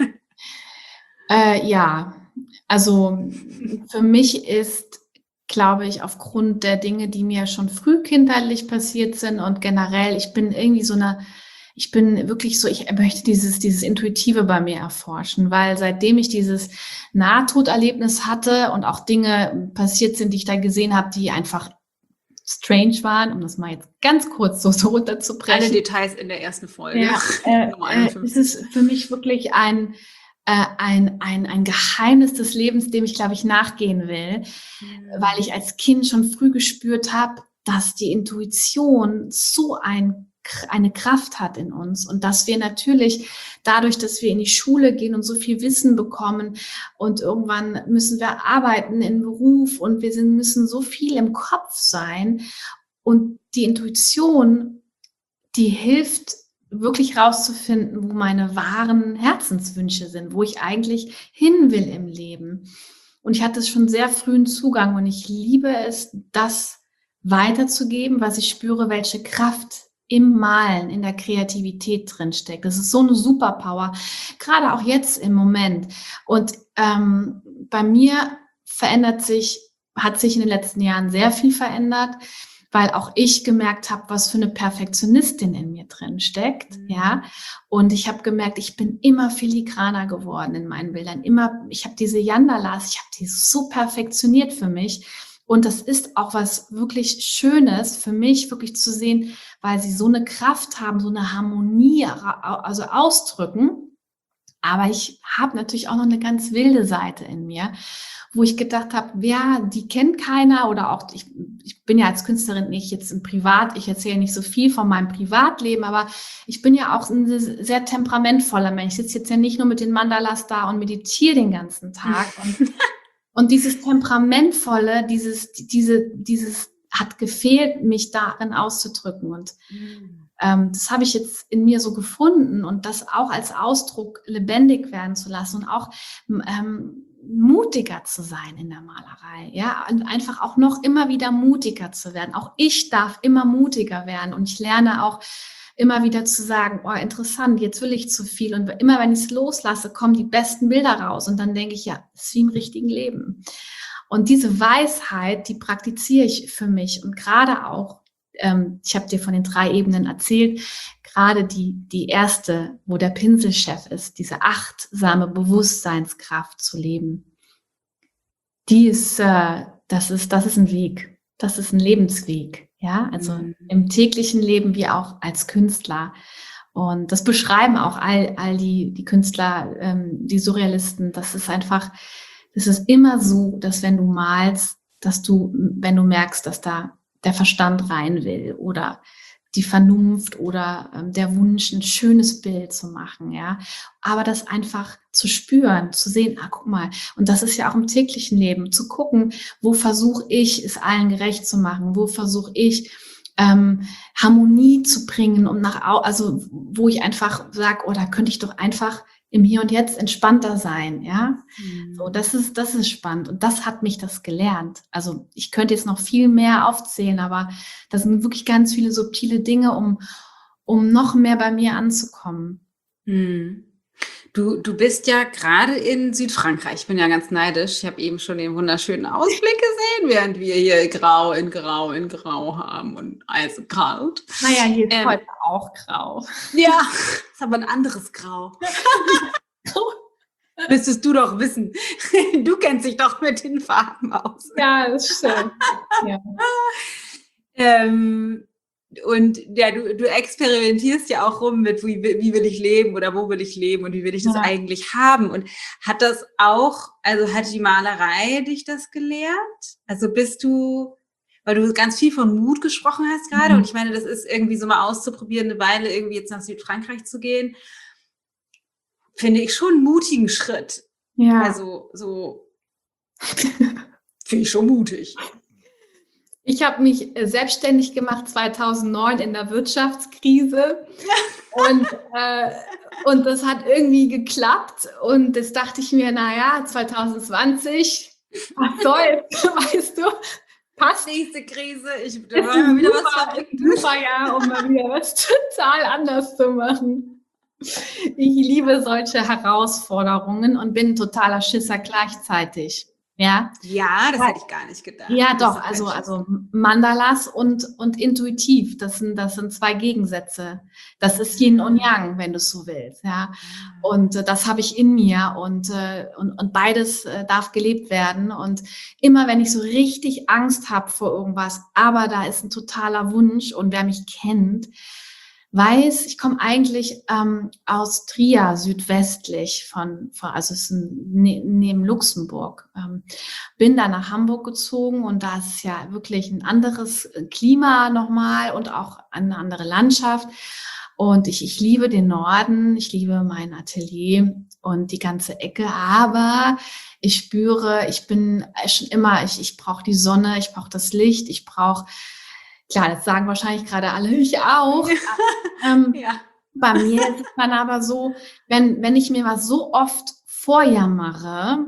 Ja, also für mich ist, glaube ich, aufgrund der Dinge, die mir schon frühkindlich passiert sind und generell, ich bin wirklich so, ich möchte dieses Intuitive bei mir erforschen, weil seitdem ich dieses Nahtoderlebnis hatte und auch Dinge passiert sind, die ich da gesehen habe, die einfach strange waren, um das mal jetzt ganz kurz so runterzubrechen. Alle Details in der ersten Folge. Ja, es ist für mich wirklich ein Geheimnis des Lebens, dem ich, glaube ich, nachgehen will, weil ich als Kind schon früh gespürt habe, dass die Intuition so eine Kraft hat in uns und dass wir natürlich dadurch, dass wir in die Schule gehen und so viel Wissen bekommen und irgendwann müssen wir arbeiten im Beruf und müssen so viel im Kopf sein und die Intuition, die hilft wirklich rauszufinden, wo meine wahren Herzenswünsche sind, wo ich eigentlich hin will im Leben. Und ich hatte schon sehr frühen Zugang und ich liebe es, das weiterzugeben, was ich spüre, welche Kraft im Malen, in der Kreativität drin steckt. Das ist so eine Superpower, gerade auch jetzt im Moment. Und bei mir hat sich in den letzten Jahren sehr viel verändert, weil auch ich gemerkt habe, was für eine Perfektionistin in mir drin steckt, ja. Und ich habe gemerkt, ich bin immer filigraner geworden in meinen Bildern. Ich habe diese Yandalas, ich habe die so perfektioniert für mich. Und das ist auch was wirklich Schönes für mich, wirklich zu sehen, weil sie so eine Kraft haben, so eine Harmonie, also ausdrücken. Aber ich habe natürlich auch noch eine ganz wilde Seite in mir, wo ich gedacht habe, ja, die kennt keiner oder auch, ich bin ja als Künstlerin nicht jetzt im Privat, ich erzähle nicht so viel von meinem Privatleben, aber ich bin ja auch ein sehr temperamentvoller Mensch. Ich sitze jetzt ja nicht nur mit den Mandalas da und meditiere den ganzen Tag. Und dieses Temperamentvolle, dieses hat gefehlt, mich darin auszudrücken. Und das habe ich jetzt in mir so gefunden und das auch als Ausdruck lebendig werden zu lassen und auch mutiger zu sein in der Malerei, ja, und einfach auch noch immer wieder mutiger zu werden. Auch ich darf immer mutiger werden und ich lerne auch immer wieder zu sagen, oh, interessant, jetzt will ich zu viel und immer wenn ich es loslasse, kommen die besten Bilder raus und dann denke ich, ja, das ist wie im richtigen Leben. Und diese Weisheit, die praktiziere ich für mich und gerade auch, ich habe dir von den 3 Ebenen erzählt, gerade die erste, wo der Pinselchef ist, diese achtsame Bewusstseinskraft zu leben, das ist ein Weg, das ist ein Lebensweg, ja, also im täglichen Leben wie auch als Künstler. Und das beschreiben auch all die Künstler, die Surrealisten, das ist immer so, dass wenn du malst, wenn du merkst, dass da der Verstand rein will oder die Vernunft oder der Wunsch, ein schönes Bild zu machen, ja. Aber das einfach zu spüren, zu sehen, guck mal. Und das ist ja auch im täglichen Leben, zu gucken, wo versuche ich, es allen gerecht zu machen, wo versuche ich, Harmonie zu bringen und also wo ich einfach sage, da könnte ich doch einfach im Hier und Jetzt entspannter sein, ja. So, Mhm. das ist spannend und das hat mich das gelernt. Also, ich könnte jetzt noch viel mehr aufzählen, aber das sind wirklich ganz viele subtile Dinge, um noch mehr bei mir anzukommen. Mhm. Du bist ja gerade in Südfrankreich. Ich bin ja ganz neidisch. Ich habe eben schon den wunderschönen Ausblick gesehen, während wir hier grau in grau in grau haben und eisekalt. Na ja, hier ist Ähm, heute auch grau. ja, ist aber ein anderes Grau. Müsstest du doch wissen. Du kennst dich doch mit den Farben aus. Ja, das stimmt. Ja. Ähm, und ja, du experimentierst ja auch rum mit, wie will ich leben oder wo will ich leben und wie will ich das Ja. eigentlich haben. Und hat das auch, also hat die Malerei dich das gelehrt? Also bist du, weil du ganz viel von Mut gesprochen hast gerade, Mhm. und ich meine, das ist irgendwie so mal auszuprobieren, eine Weile irgendwie jetzt nach Südfrankreich zu gehen, finde ich schon einen mutigen Schritt. Ja. Also so finde ich schon mutig. Ich habe mich selbstständig gemacht 2009 in der Wirtschaftskrise und das hat irgendwie geklappt und jetzt dachte ich mir, naja, 2020, was soll's, weißt du, passt. Nächste Krise, da Ist war immer ein wieder was Verrücktes. super Jahr, um mal wieder was total anders zu machen. Ich liebe solche Herausforderungen und bin totaler Schisser gleichzeitig. Ja, Ja, das hätte ich gar nicht gedacht. ja, Du bist doch, doch kein also Schisser. Mandalas und intuitiv, das sind zwei Gegensätze. Das ist Yin und Yang, wenn du es so willst, ja. Und das habe ich in mir und beides darf gelebt werden. Und immer wenn ich so richtig Angst habe vor irgendwas, aber da ist ein totaler Wunsch und wer mich kennt, weiß, ich komme eigentlich aus Trier, südwestlich also es ist neben Luxemburg. Bin dann nach Hamburg gezogen und da ist es ja wirklich ein anderes Klima nochmal und auch eine andere Landschaft. Und ich liebe den Norden, ich liebe mein Atelier und die ganze Ecke, aber ich spüre, ich bin schon immer, ich brauche die Sonne, ich brauche das Licht, ich brauche, klar, das sagen wahrscheinlich gerade alle, ich auch. Ja. Bei mir ist es dann aber so, wenn ich mir was so oft vorjammere,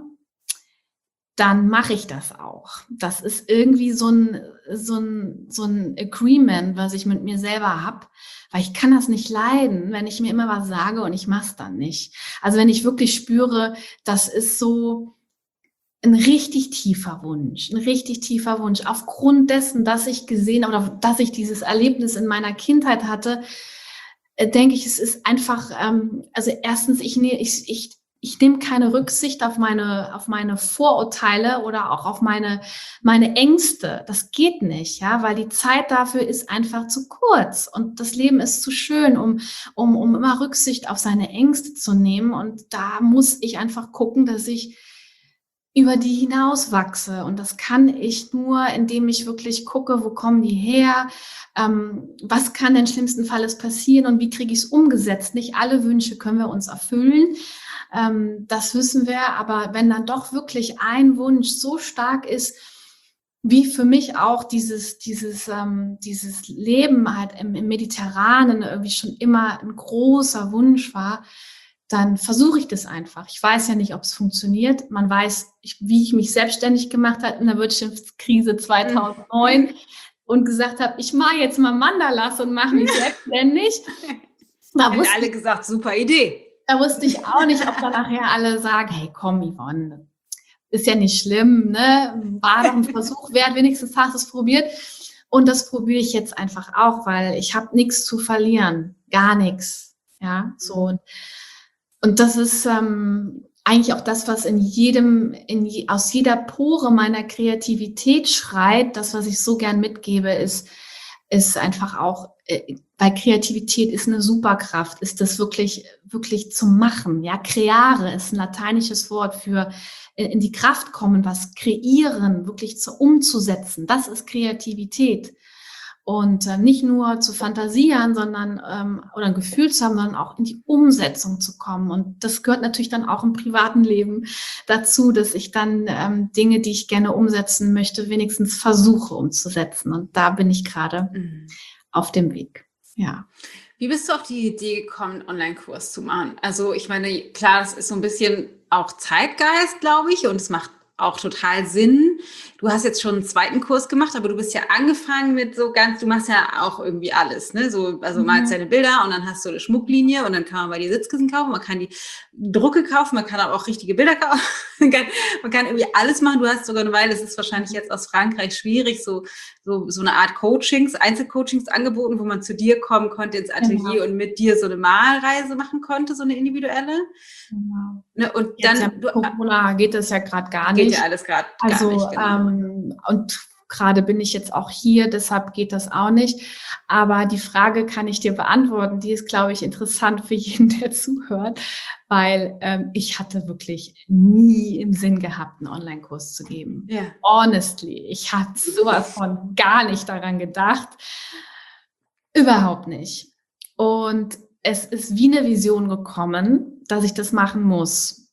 dann mache ich das auch. Das ist irgendwie so ein Agreement, was ich mit mir selber habe, weil ich kann das nicht leiden, wenn ich mir immer was sage und ich mache es dann nicht. Also wenn ich wirklich spüre, das ist so ein richtig tiefer Wunsch, aufgrund dessen, dass ich gesehen oder dass ich dieses Erlebnis in meiner Kindheit hatte, denke ich, es ist einfach, also erstens, ich nehme keine Rücksicht auf meine Vorurteile oder auch auf meine Ängste. Das geht nicht, ja, weil die Zeit dafür ist einfach zu kurz und das Leben ist zu schön, um immer Rücksicht auf seine Ängste zu nehmen. Und da muss ich einfach gucken, dass ich über die hinaus wachse. Und das kann ich nur, indem ich wirklich gucke, wo kommen die her, was kann denn schlimmsten Falles passieren und wie kriege ich es umgesetzt. Nicht alle Wünsche können wir uns erfüllen, das wissen wir, aber wenn dann doch wirklich ein Wunsch so stark ist, wie für mich auch dieses Leben halt im Mediterranen irgendwie schon immer ein großer Wunsch war, dann versuche ich das einfach. Ich weiß ja nicht, ob es funktioniert. Man weiß, wie ich mich selbstständig gemacht habe in der Wirtschaftskrise 2009 und gesagt habe, ich mache jetzt mal Mandalas und mache mich selbstständig. Haben alle gesagt, super Idee. Da wusste ich auch nicht, ob da nachher alle sagen, hey, komm, Yvonne, ist ja nicht schlimm, ne? War doch ein Versuch wert, wenigstens hast du es probiert. Und das probiere ich jetzt einfach auch, weil ich habe nichts zu verlieren, gar nichts. Ja, so. Und das ist eigentlich auch das, was aus jeder Pore meiner Kreativität schreit. Das, was ich so gern mitgebe, ist einfach auch, weil Kreativität ist eine Superkraft, ist das wirklich, wirklich zu machen. Ja, creare ist ein lateinisches Wort für in die Kraft kommen, was kreieren, wirklich umzusetzen. Das ist Kreativität. Und nicht nur zu fantasieren, sondern oder ein Gefühl zu haben, sondern auch in die Umsetzung zu kommen. Und das gehört natürlich dann auch im privaten Leben dazu, dass ich dann Dinge, die ich gerne umsetzen möchte, wenigstens versuche umzusetzen. Und da bin ich gerade auf dem Weg. Ja. Wie bist du auf die Idee gekommen, einen Online-Kurs zu machen? Also ich meine, klar, das ist so ein bisschen auch Zeitgeist, glaube ich, und es macht auch total Sinn. Du hast jetzt schon einen zweiten Kurs gemacht, aber du bist ja angefangen mit so ganz, du machst ja auch irgendwie alles, ne? So, also malst Mhm. deine Bilder und dann hast du eine Schmucklinie und dann kann man bei dir Sitzkissen kaufen, man kann die Drucke kaufen, man kann aber auch richtige Bilder kaufen. Man kann irgendwie alles machen. Du hast sogar eine Weile, es ist wahrscheinlich jetzt aus Frankreich schwierig, so eine Art Coachings, Einzelcoachings angeboten, wo man zu dir kommen konnte ins Genau, Atelier und mit dir so eine Malreise machen konnte, so eine individuelle. genau. Ne? Und Jetzt ja dann, mit Corona geht das ja gerade gar geht ja nicht. alles gerade gar nicht, Also, genau. und gerade bin ich jetzt auch hier, deshalb geht das auch nicht. Aber die Frage kann ich dir beantworten. Die ist, glaube ich, interessant für jeden, der zuhört, weil ich hatte wirklich nie im Sinn gehabt, einen Online-Kurs zu geben. Ja. Honestly, ich hatte sowas von gar nicht daran gedacht. Überhaupt nicht. Und es ist wie eine Vision gekommen, dass ich das machen muss.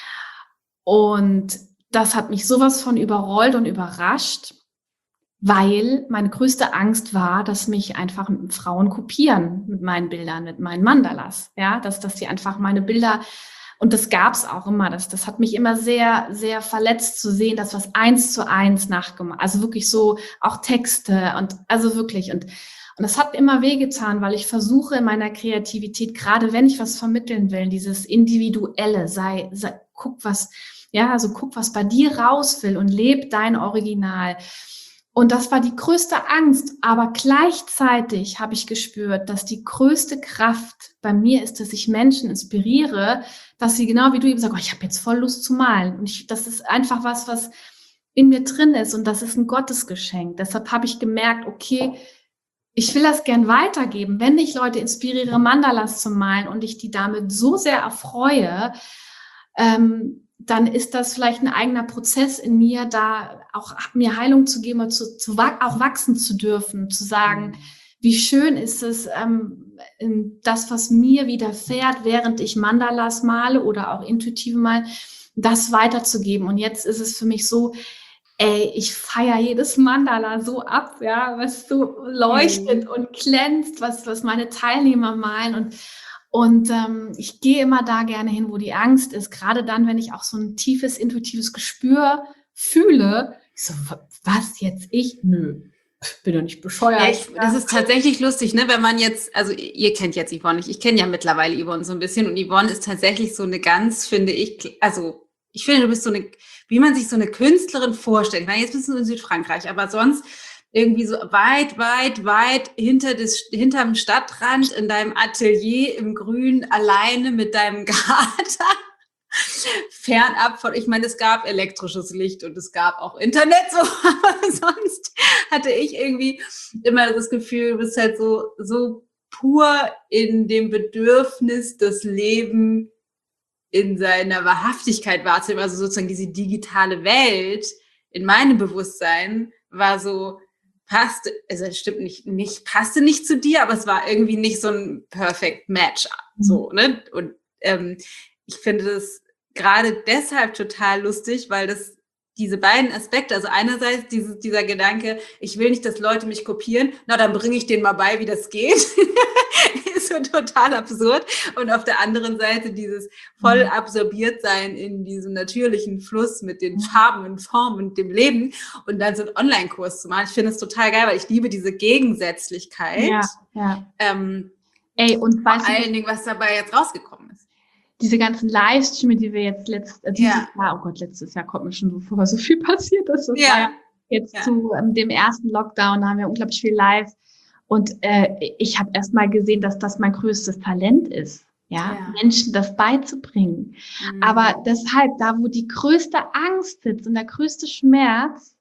Und das hat mich sowas von überrollt und überrascht, weil meine größte Angst war, dass mich einfach Frauen kopieren mit meinen Bildern, mit meinen Mandalas. Ja, dass die einfach meine Bilder, und das gab's auch immer, das hat mich immer sehr, sehr verletzt zu sehen, dass was 1:1 nachgemacht, also wirklich so auch Texte und also wirklich und das hat immer wehgetan, weil ich versuche in meiner Kreativität, gerade wenn ich was vermitteln will, dieses Individuelle, guck was, ja, also guck, was bei dir raus will und leb dein Original. Und das war die größte Angst, aber gleichzeitig habe ich gespürt, dass die größte Kraft bei mir ist, dass ich Menschen inspiriere, dass sie genau wie du eben sagst, oh, ich habe jetzt voll Lust zu malen. Und das ist einfach was in mir drin ist und das ist ein Gottesgeschenk. Deshalb habe ich gemerkt, okay, ich will das gern weitergeben, wenn ich Leute inspiriere, Mandalas zu malen und ich die damit so sehr erfreue, dann ist das vielleicht ein eigener Prozess in mir, da auch mir Heilung zu geben und auch wachsen zu dürfen, zu sagen, wie schön ist es, das, was mir widerfährt, während ich Mandalas male oder auch intuitiv male, das weiterzugeben. Und jetzt ist es für mich so, ey, ich feiere jedes Mandala so ab, ja, was so leuchtet und glänzt, was meine Teilnehmer malen und ich gehe immer da gerne hin, wo die Angst ist, gerade dann, wenn ich auch so ein tiefes, intuitives Gespür fühle. Ich so, was jetzt ich? Nö, bin doch nicht Ja, bescheuert. das ist tatsächlich lustig, ne? Wenn man jetzt, also ihr kennt jetzt Yvonne nicht, ich kenne ja mittlerweile Yvonne so ein bisschen und Yvonne ist tatsächlich so eine ganz, finde ich, also ich finde, du bist so eine, wie man sich so eine Künstlerin vorstellt. Ich meine, jetzt bist du in Südfrankreich, aber sonst irgendwie so weit, weit, weit hinterm Stadtrand in deinem Atelier im Grün alleine mit deinem Kater. Fernab von, ich meine, es gab elektrisches Licht und es gab auch Internet, so, aber sonst hatte ich irgendwie immer das Gefühl, du bist halt so pur in dem Bedürfnis, das Leben in seiner Wahrhaftigkeit wahrzunehmen, also sozusagen diese digitale Welt in meinem Bewusstsein war so, passte, also es stimmt passte nicht zu dir, aber es war irgendwie nicht so ein Perfect Match, so, ne? Und ich finde das gerade deshalb total lustig, weil das diese beiden Aspekte, also einerseits dieser Gedanke, ich will nicht, dass Leute mich kopieren, na dann bringe ich denen mal bei, wie das geht, ist so total absurd. Und auf der anderen Seite dieses voll absorbiert sein in diesem natürlichen Fluss mit den Farben und Formen und dem Leben und dann so einen Online-Kurs zu machen. Ich finde es total geil, weil ich liebe diese Gegensätzlichkeit. Ja, ja. Ey, und vor allen Dingen, was dabei jetzt rausgekommen ist. Diese ganzen Livestreams, die wir jetzt dieses Jahr, oh Gott, letztes Jahr kommt mir schon so vor, so viel passiert ist. Das war ja jetzt zu dem ersten Lockdown, da haben wir unglaublich viel live. Und ich habe erst mal gesehen, dass das mein größtes Talent ist, Menschen das beizubringen. Aber deshalb, da wo die größte Angst sitzt und der größte Schmerz,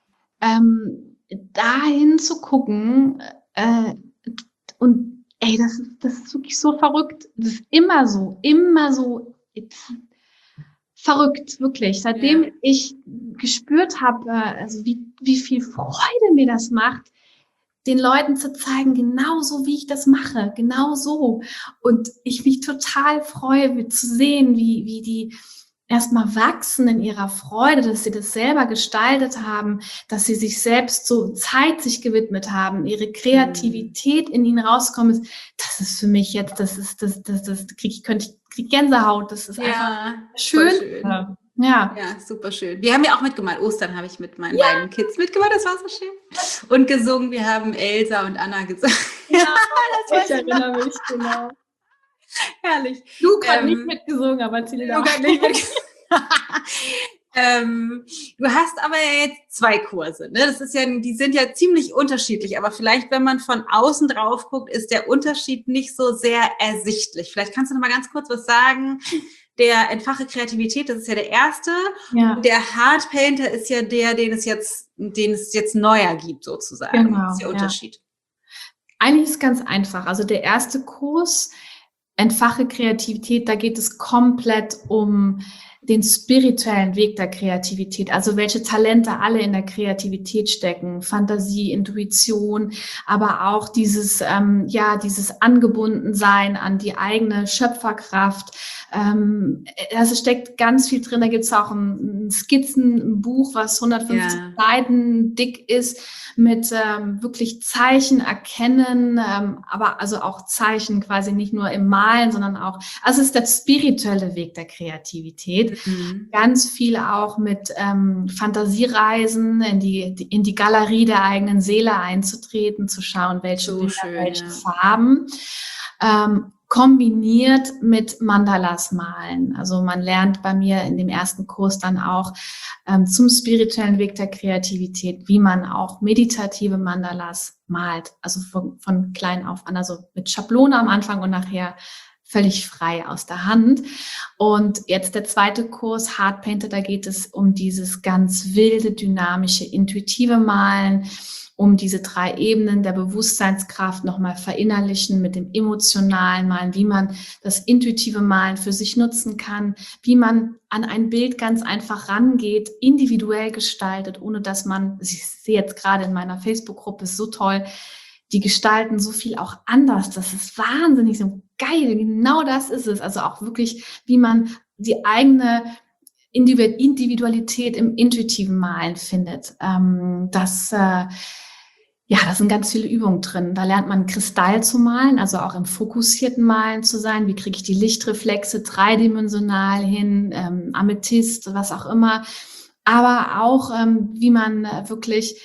dahin zu gucken und ey, das ist wirklich so verrückt. Das ist immer so verrückt, wirklich. Seitdem ich gespürt habe, also wie viel Freude mir das macht, den Leuten zu zeigen, genauso wie ich das mache, genau so. Und ich mich total freue, zu sehen, wie die erstmal wachsen in ihrer Freude, dass sie das selber gestaltet haben, dass sie sich selbst so Zeit sich gewidmet haben, ihre Kreativität in ihnen rauskommen ist, das ist für mich jetzt, krieg Gänsehaut, das ist einfach schön. Schön. Ja, super schön. Wir haben ja auch mitgemalt. Ostern habe ich mit meinen beiden Kids mitgemalt, das war so schön. Und gesungen, wir haben Elsa und Anna gesungen. Ja, ich erinnere mich, genau. Herrlich. Luke hat nicht mitgesungen, aber Tilda Luke hat nicht mitgesungen. Du hast aber ja jetzt 2 Kurse, ne? Das ist ja, die sind ja ziemlich unterschiedlich, aber vielleicht, wenn man von außen drauf guckt, ist der Unterschied nicht so sehr ersichtlich. Vielleicht kannst du noch mal ganz kurz was sagen. Der Entfache Kreativität, das ist ja der erste. Ja. Und der Hard Painter ist ja der, den es jetzt neuer gibt, sozusagen. Genau, das ist der Unterschied. Eigentlich ist es ganz einfach. Also der erste Kurs, Entfache Kreativität, da geht es komplett um den spirituellen Weg der Kreativität, also welche Talente alle in der Kreativität stecken, Fantasie, Intuition, aber auch dieses Angebundensein an die eigene Schöpferkraft. Also steckt ganz viel drin. Da gibt es auch ein Skizzenbuch, was 150 Seiten dick ist, mit wirklich Zeichen erkennen, aber also auch Zeichen quasi nicht nur im Malen, sondern auch, also es ist der spirituelle Weg der Kreativität. Ganz viel auch mit Fantasiereisen in die Galerie der eigenen Seele einzutreten, zu schauen, welche Farben. Kombiniert mit Mandalas malen. Also man lernt bei mir in dem ersten Kurs dann auch zum spirituellen Weg der Kreativität, wie man auch meditative Mandalas malt. Also von klein auf an, also mit Schablone am Anfang und nachher völlig frei aus der Hand. Und jetzt der zweite Kurs, Hard Painter, da geht es um dieses ganz wilde, dynamische, intuitive Malen, um diese 3 Ebenen der Bewusstseinskraft nochmal verinnerlichen mit dem emotionalen Malen, wie man das intuitive Malen für sich nutzen kann, wie man an ein Bild ganz einfach rangeht, individuell gestaltet, ohne dass man, ich sehe jetzt gerade in meiner Facebook-Gruppe, ist so toll, die gestalten so viel auch anders. Das ist wahnsinnig so geil. Genau das ist es. Also auch wirklich, wie man die eigene Individualität im intuitiven Malen findet. Da sind ganz viele Übungen drin. Da lernt man Kristall zu malen, also auch im fokussierten Malen zu sein. Wie kriege ich die Lichtreflexe dreidimensional hin, Amethyst, was auch immer. Aber auch, wie man wirklich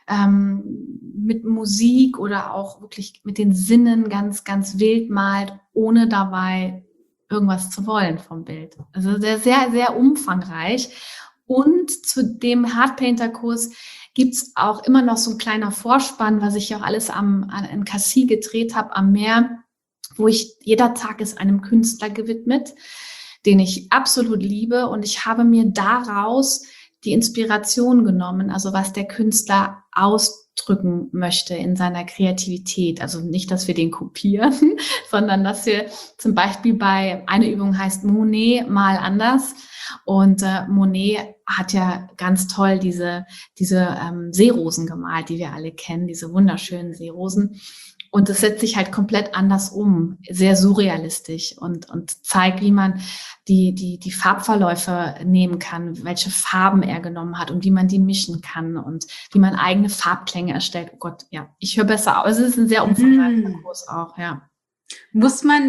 mit Musik oder auch wirklich mit den Sinnen ganz, ganz wild malt, ohne dabei irgendwas zu wollen vom Bild. Also sehr, sehr, sehr umfangreich. Und zu dem Hardpainter-Kurs gibt's auch immer noch so ein kleiner Vorspann, was ich auch alles in Cassis gedreht habe am Meer, wo jeder Tag ist einem Künstler gewidmet, den ich absolut liebe. Und ich habe mir daraus die Inspiration genommen, also was der Künstler ausdrücken möchte in seiner Kreativität. Also nicht, dass wir den kopieren, sondern dass wir zum Beispiel eine Übung heißt Monet mal anders. Und Monet hat ja ganz toll diese Seerosen gemalt, die wir alle kennen, diese wunderschönen Seerosen. Und das setzt sich halt komplett anders um, sehr surrealistisch und zeigt, wie man die Farbverläufe nehmen kann, welche Farben er genommen hat und wie man die mischen kann und wie man eigene Farbklänge erstellt. Oh Gott, ja, ich höre besser aus. Es ist ein sehr umfangreicher Kurs auch, ja. Muss man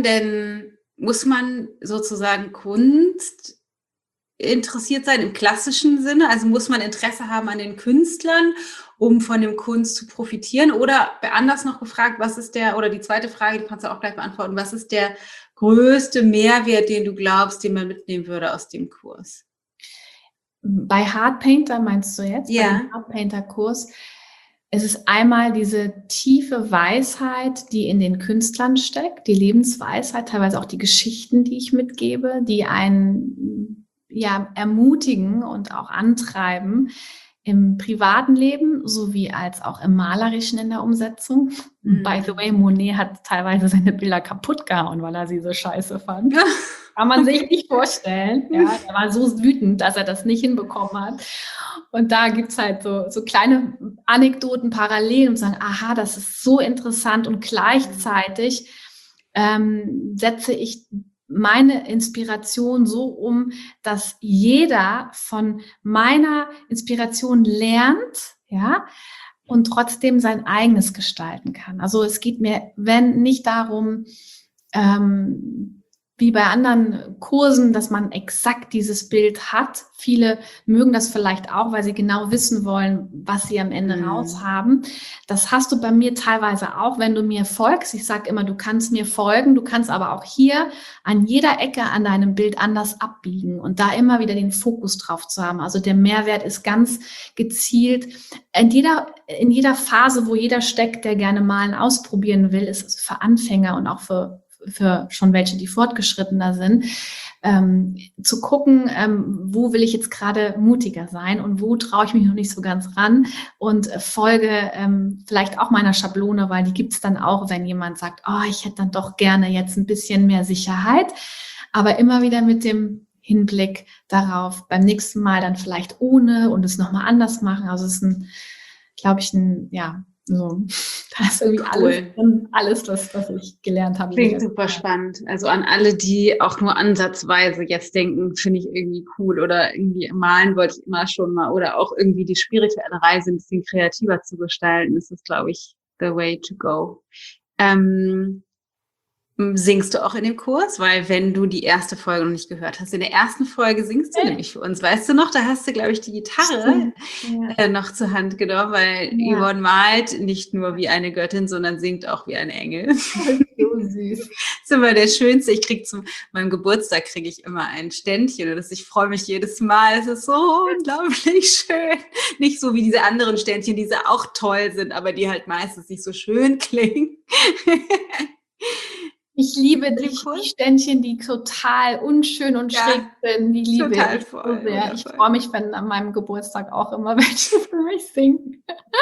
sozusagen Kunst interessiert sein im klassischen Sinne? Also muss man Interesse haben an den Künstlern, um von dem Kunst zu profitieren? Oder anders noch gefragt, die zweite Frage, die kannst du auch gleich beantworten, was ist der größte Mehrwert, den du glaubst, den man mitnehmen würde aus dem Kurs? Bei Hardpainter meinst du jetzt? Ja. Bei dem Hardpainter-Kurs. Es ist einmal diese tiefe Weisheit, die in den Künstlern steckt, die Lebensweisheit, teilweise auch die Geschichten, die ich mitgebe, die einen ermutigen und auch antreiben im privaten Leben sowie als auch im malerischen in der Umsetzung. By the way, Monet hat teilweise seine Bilder kaputt gehauen, weil er sie so scheiße fand. Kann man sich nicht vorstellen. Ja, er war so wütend, dass er das nicht hinbekommen hat. Und da gibt's halt so kleine Anekdoten parallel und sagen, aha, das ist so interessant und gleichzeitig setze ich meine Inspiration so um, dass jeder von meiner Inspiration lernt, ja, und trotzdem sein eigenes gestalten kann. Also es geht mir, wenn nicht darum, wie bei anderen Kursen, dass man exakt dieses Bild hat. Viele mögen das vielleicht auch, weil sie genau wissen wollen, was sie am Ende raus haben. Das hast du bei mir teilweise auch, wenn du mir folgst. Ich sage immer, du kannst mir folgen, du kannst aber auch hier an jeder Ecke an deinem Bild anders abbiegen und da immer wieder den Fokus drauf zu haben. Also der Mehrwert ist ganz gezielt. In jeder Phase, wo jeder steckt, der gerne malen ausprobieren will, ist es für Anfänger und auch für schon welche, die fortgeschrittener sind, zu gucken, wo will ich jetzt gerade mutiger sein und wo traue ich mich noch nicht so ganz ran und folge vielleicht auch meiner Schablone, weil die gibt's dann auch, wenn jemand sagt, oh, ich hätte dann doch gerne jetzt ein bisschen mehr Sicherheit, aber immer wieder mit dem Hinblick darauf, beim nächsten Mal dann vielleicht ohne und es nochmal anders machen. Also es ist glaube ich, so, da ist irgendwie alles, was ich gelernt habe. Klingt super spannend. Also an alle, die auch nur ansatzweise jetzt denken, finde ich irgendwie cool oder irgendwie malen wollte ich immer schon mal oder auch irgendwie die spirituelle Reise ein bisschen kreativer zu gestalten, ist das, glaube ich, the way to go. Singst du auch in dem Kurs? Weil wenn du die erste Folge noch nicht gehört hast, in der ersten Folge singst du nämlich für uns. Weißt du noch, da hast du, glaube ich, die Gitarre noch zur Hand genommen, weil Yvonne malt nicht nur wie eine Göttin, sondern singt auch wie ein Engel. So süß. Das ist immer der Schönste. Ich kriege zu meinem Geburtstag immer ein Ständchen und ich freue mich jedes Mal. Es ist so unglaublich schön. Nicht so wie diese anderen Ständchen, die auch toll sind, aber die halt meistens nicht so schön klingen. Ich liebe die Ständchen, die total unschön und schräg sind. Die liebe total ich voll, so sehr. wundervoll. Ich freue mich, wenn an meinem Geburtstag auch immer welche für mich singen.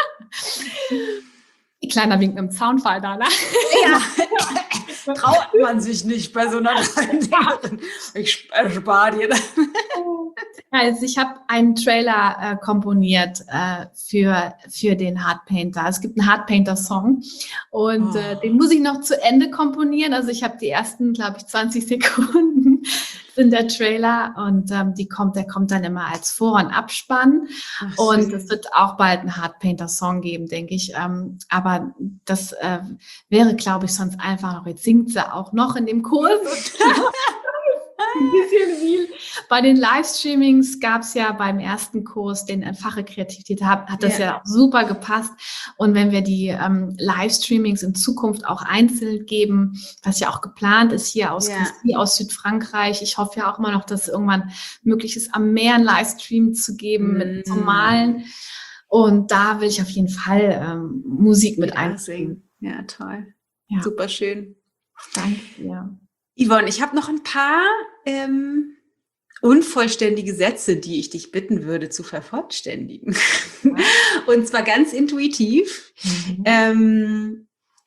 Kleiner Wink mit dem Zaunfall da, ne? Ja, traut man sich nicht bei so einer Lehrerin. Ich spare dir das. Also ich habe einen Trailer komponiert für den Hardpainter. Es gibt einen Hardpainter-Song und den muss ich noch zu Ende komponieren. Also ich habe die ersten, glaube ich, 20 Sekunden sind der Trailer und der kommt dann immer als Vor- und Abspann. Ach, und es wird auch bald einen Hardpainter-Song geben, denke ich. Aber das wäre, glaube ich, sonst einfach noch, jetzt singt sie auch noch in dem Kurs. Ein bisschen viel. Bei den Livestreamings gab es ja beim ersten Kurs den Fache Kreativität, hat das ja auch super gepasst. Und wenn wir die Livestreamings in Zukunft auch einzeln geben, was ja auch geplant ist hier aus Südfrankreich, ich hoffe ja auch immer noch, dass es irgendwann möglich ist, am Meer einen Livestream zu geben mit zum Malen. Und da will ich auf jeden Fall Musik mit einsingen. Ja, toll. Ja. Super schön. Danke dir. Yvonne, ich habe noch ein paar unvollständige Sätze, die ich dich bitten würde zu vervollständigen. Ja. Und zwar ganz intuitiv, weil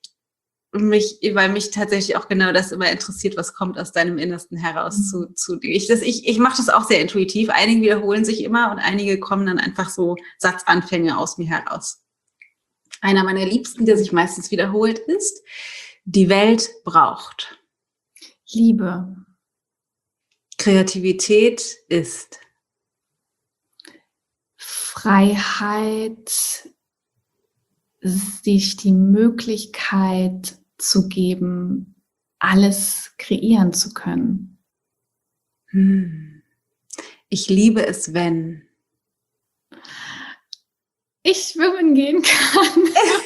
mich tatsächlich auch genau das immer interessiert, was kommt aus deinem Innersten heraus zu dir. Ich mache das auch sehr intuitiv. Einige wiederholen sich immer und einige kommen dann einfach so Satzanfänge aus mir heraus. Einer meiner Liebsten, der sich meistens wiederholt, ist: Die Welt braucht Liebe. Kreativität ist Freiheit, sich die Möglichkeit zu geben, alles kreieren zu können. Ich liebe es, wenn ich schwimmen gehen kann.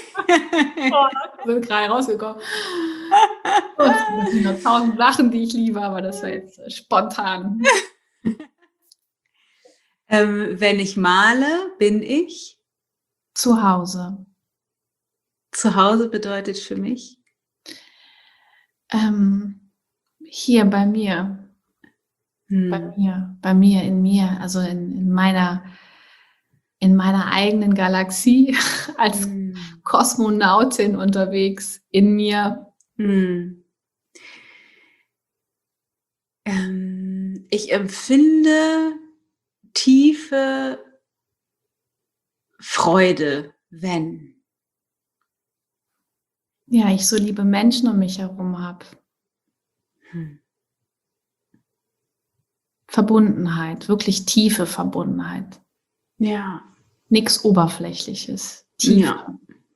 Sind gerade rausgekommen. Und es sind noch 1000 Sachen, die ich liebe, aber das war jetzt spontan. Wenn ich male, bin ich zu Hause. Zu Hause bedeutet für mich? Hier bei mir. Bei mir, in mir, also in meiner eigenen Galaxie als Kosmonautin unterwegs in mir. Ich empfinde tiefe Freude, wenn. Ja, ich so liebe Menschen um mich herum habe. Verbundenheit, wirklich tiefe Verbundenheit. Ja. Nichts Oberflächliches. Tiefe. Ja.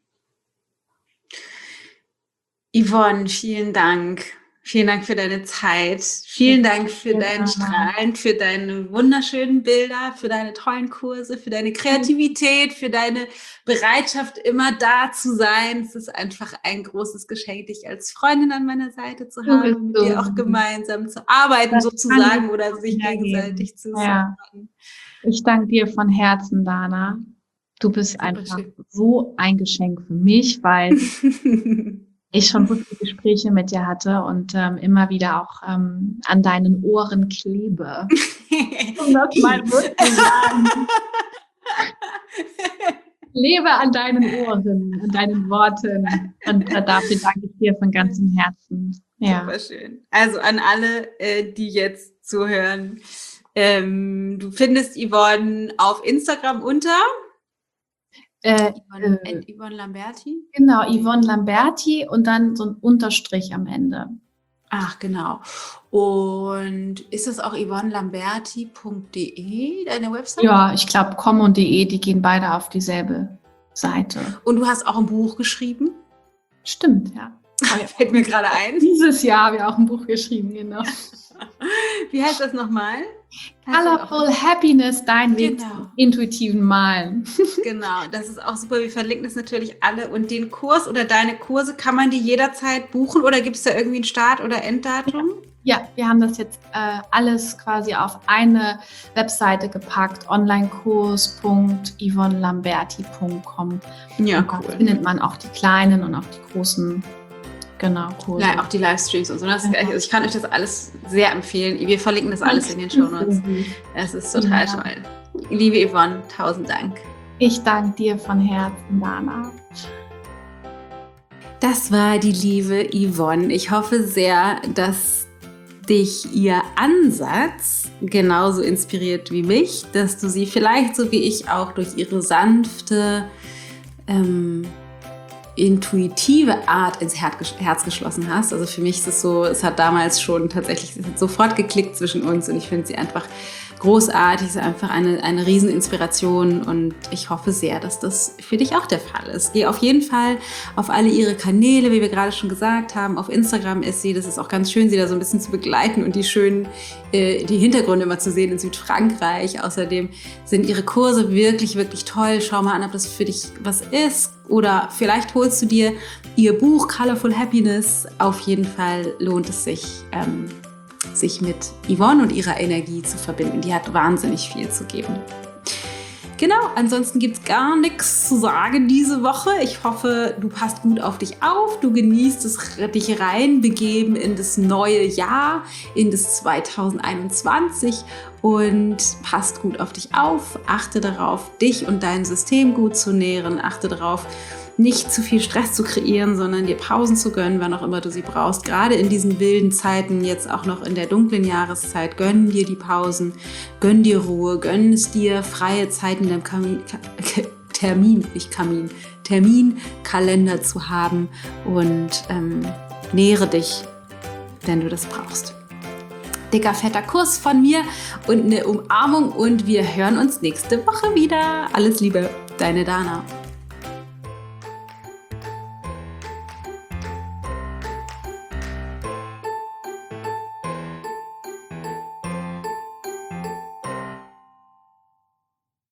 Yvonne, vielen Dank. Vielen Dank für deine Zeit. Vielen Dank für dein Strahlen, für deine wunderschönen Bilder, für deine tollen Kurse, für deine Kreativität, für deine Bereitschaft, immer da zu sein. Es ist einfach ein großes Geschenk, dich als Freundin an meiner Seite zu haben und mit dir auch gemeinsam zu arbeiten, sozusagen, oder sich gegenseitig zu supporten. Ich danke dir von Herzen, Dana. Du bist einfach so ein Geschenk für mich, weil ich schon so viele Gespräche mit dir hatte und immer wieder auch an deinen Ohren klebe. Um das mal so zu sagen. Lebe an deinen Ohren, an deinen Worten. Und dafür danke ich dir von ganzem Herzen. Ja. Super schön. Also an alle, die jetzt zuhören. Du findest Yvonne auf Instagram unter Yvonne Lamberti? Genau, Yvonne Lamberti und dann so ein Unterstrich am Ende. Ach, genau. Und ist das auch yvonnelamberti.de, deine Website? Ja, ich glaube, com und de, die gehen beide auf dieselbe Seite. Und du hast auch ein Buch geschrieben? Stimmt, ja. Fällt mir gerade ein. Dieses Jahr habe ich auch ein Buch geschrieben, genau. Wie heißt das nochmal? Colorful Happiness, dein Weg zum intuitiven Malen. Genau, das ist auch super. Wir verlinken das natürlich alle. Und den Kurs oder deine Kurse, kann man die jederzeit buchen oder gibt es da irgendwie ein Start- oder Enddatum? Ja, wir haben das jetzt alles quasi auf eine Webseite gepackt, onlinekurs.yvonnelamberti.com. Ja, und cool. Da findet man auch die kleinen und auch die großen. Genau, cool. Ja, auch die Livestreams und so. Also ich kann euch das alles sehr empfehlen. Wir verlinken das alles in den Shownotes. Es ist total toll. Liebe Yvonne, 1000 Dank. Ich danke dir von Herzen, Dana. Das war die liebe Yvonne. Ich hoffe sehr, dass dich ihr Ansatz genauso inspiriert wie mich, dass du sie vielleicht so wie ich auch durch ihre sanfte, intuitive Art ins Herz geschlossen hast. Also für mich ist es so, es hat damals schon tatsächlich sofort geklickt zwischen uns und ich finde sie einfach großartig, es ist einfach eine Rieseninspiration und ich hoffe sehr, dass das für dich auch der Fall ist. Geh auf jeden Fall auf alle ihre Kanäle, wie wir gerade schon gesagt haben. Auf Instagram ist sie, das ist auch ganz schön, sie da so ein bisschen zu begleiten und die schönen, die Hintergründe immer zu sehen in Südfrankreich. Außerdem sind ihre Kurse wirklich, wirklich toll. Schau mal an, ob das für dich was ist oder vielleicht holst du dir ihr Buch Colorful Happiness. Auf jeden Fall lohnt es sich, sich mit Yvonne und ihrer Energie zu verbinden. Die hat wahnsinnig viel zu geben. Genau, ansonsten gibt es gar nichts zu sagen diese Woche. Ich hoffe, du passt gut auf dich auf, du genießt es, dich reinbegeben in das neue Jahr, in das 2021 und passt gut auf dich auf. Achte darauf, dich und dein System gut zu nähren. Achte darauf, nicht zu viel Stress zu kreieren, sondern dir Pausen zu gönnen, wann auch immer du sie brauchst. Gerade in diesen wilden Zeiten, jetzt auch noch in der dunklen Jahreszeit, gönn dir die Pausen, gönn dir Ruhe, gönn es dir, freie Zeit in deinem Terminkalender zu haben und nähre dich, wenn du das brauchst. Dicker, fetter Kuss von mir und eine Umarmung und wir hören uns nächste Woche wieder. Alles Liebe, deine Dana.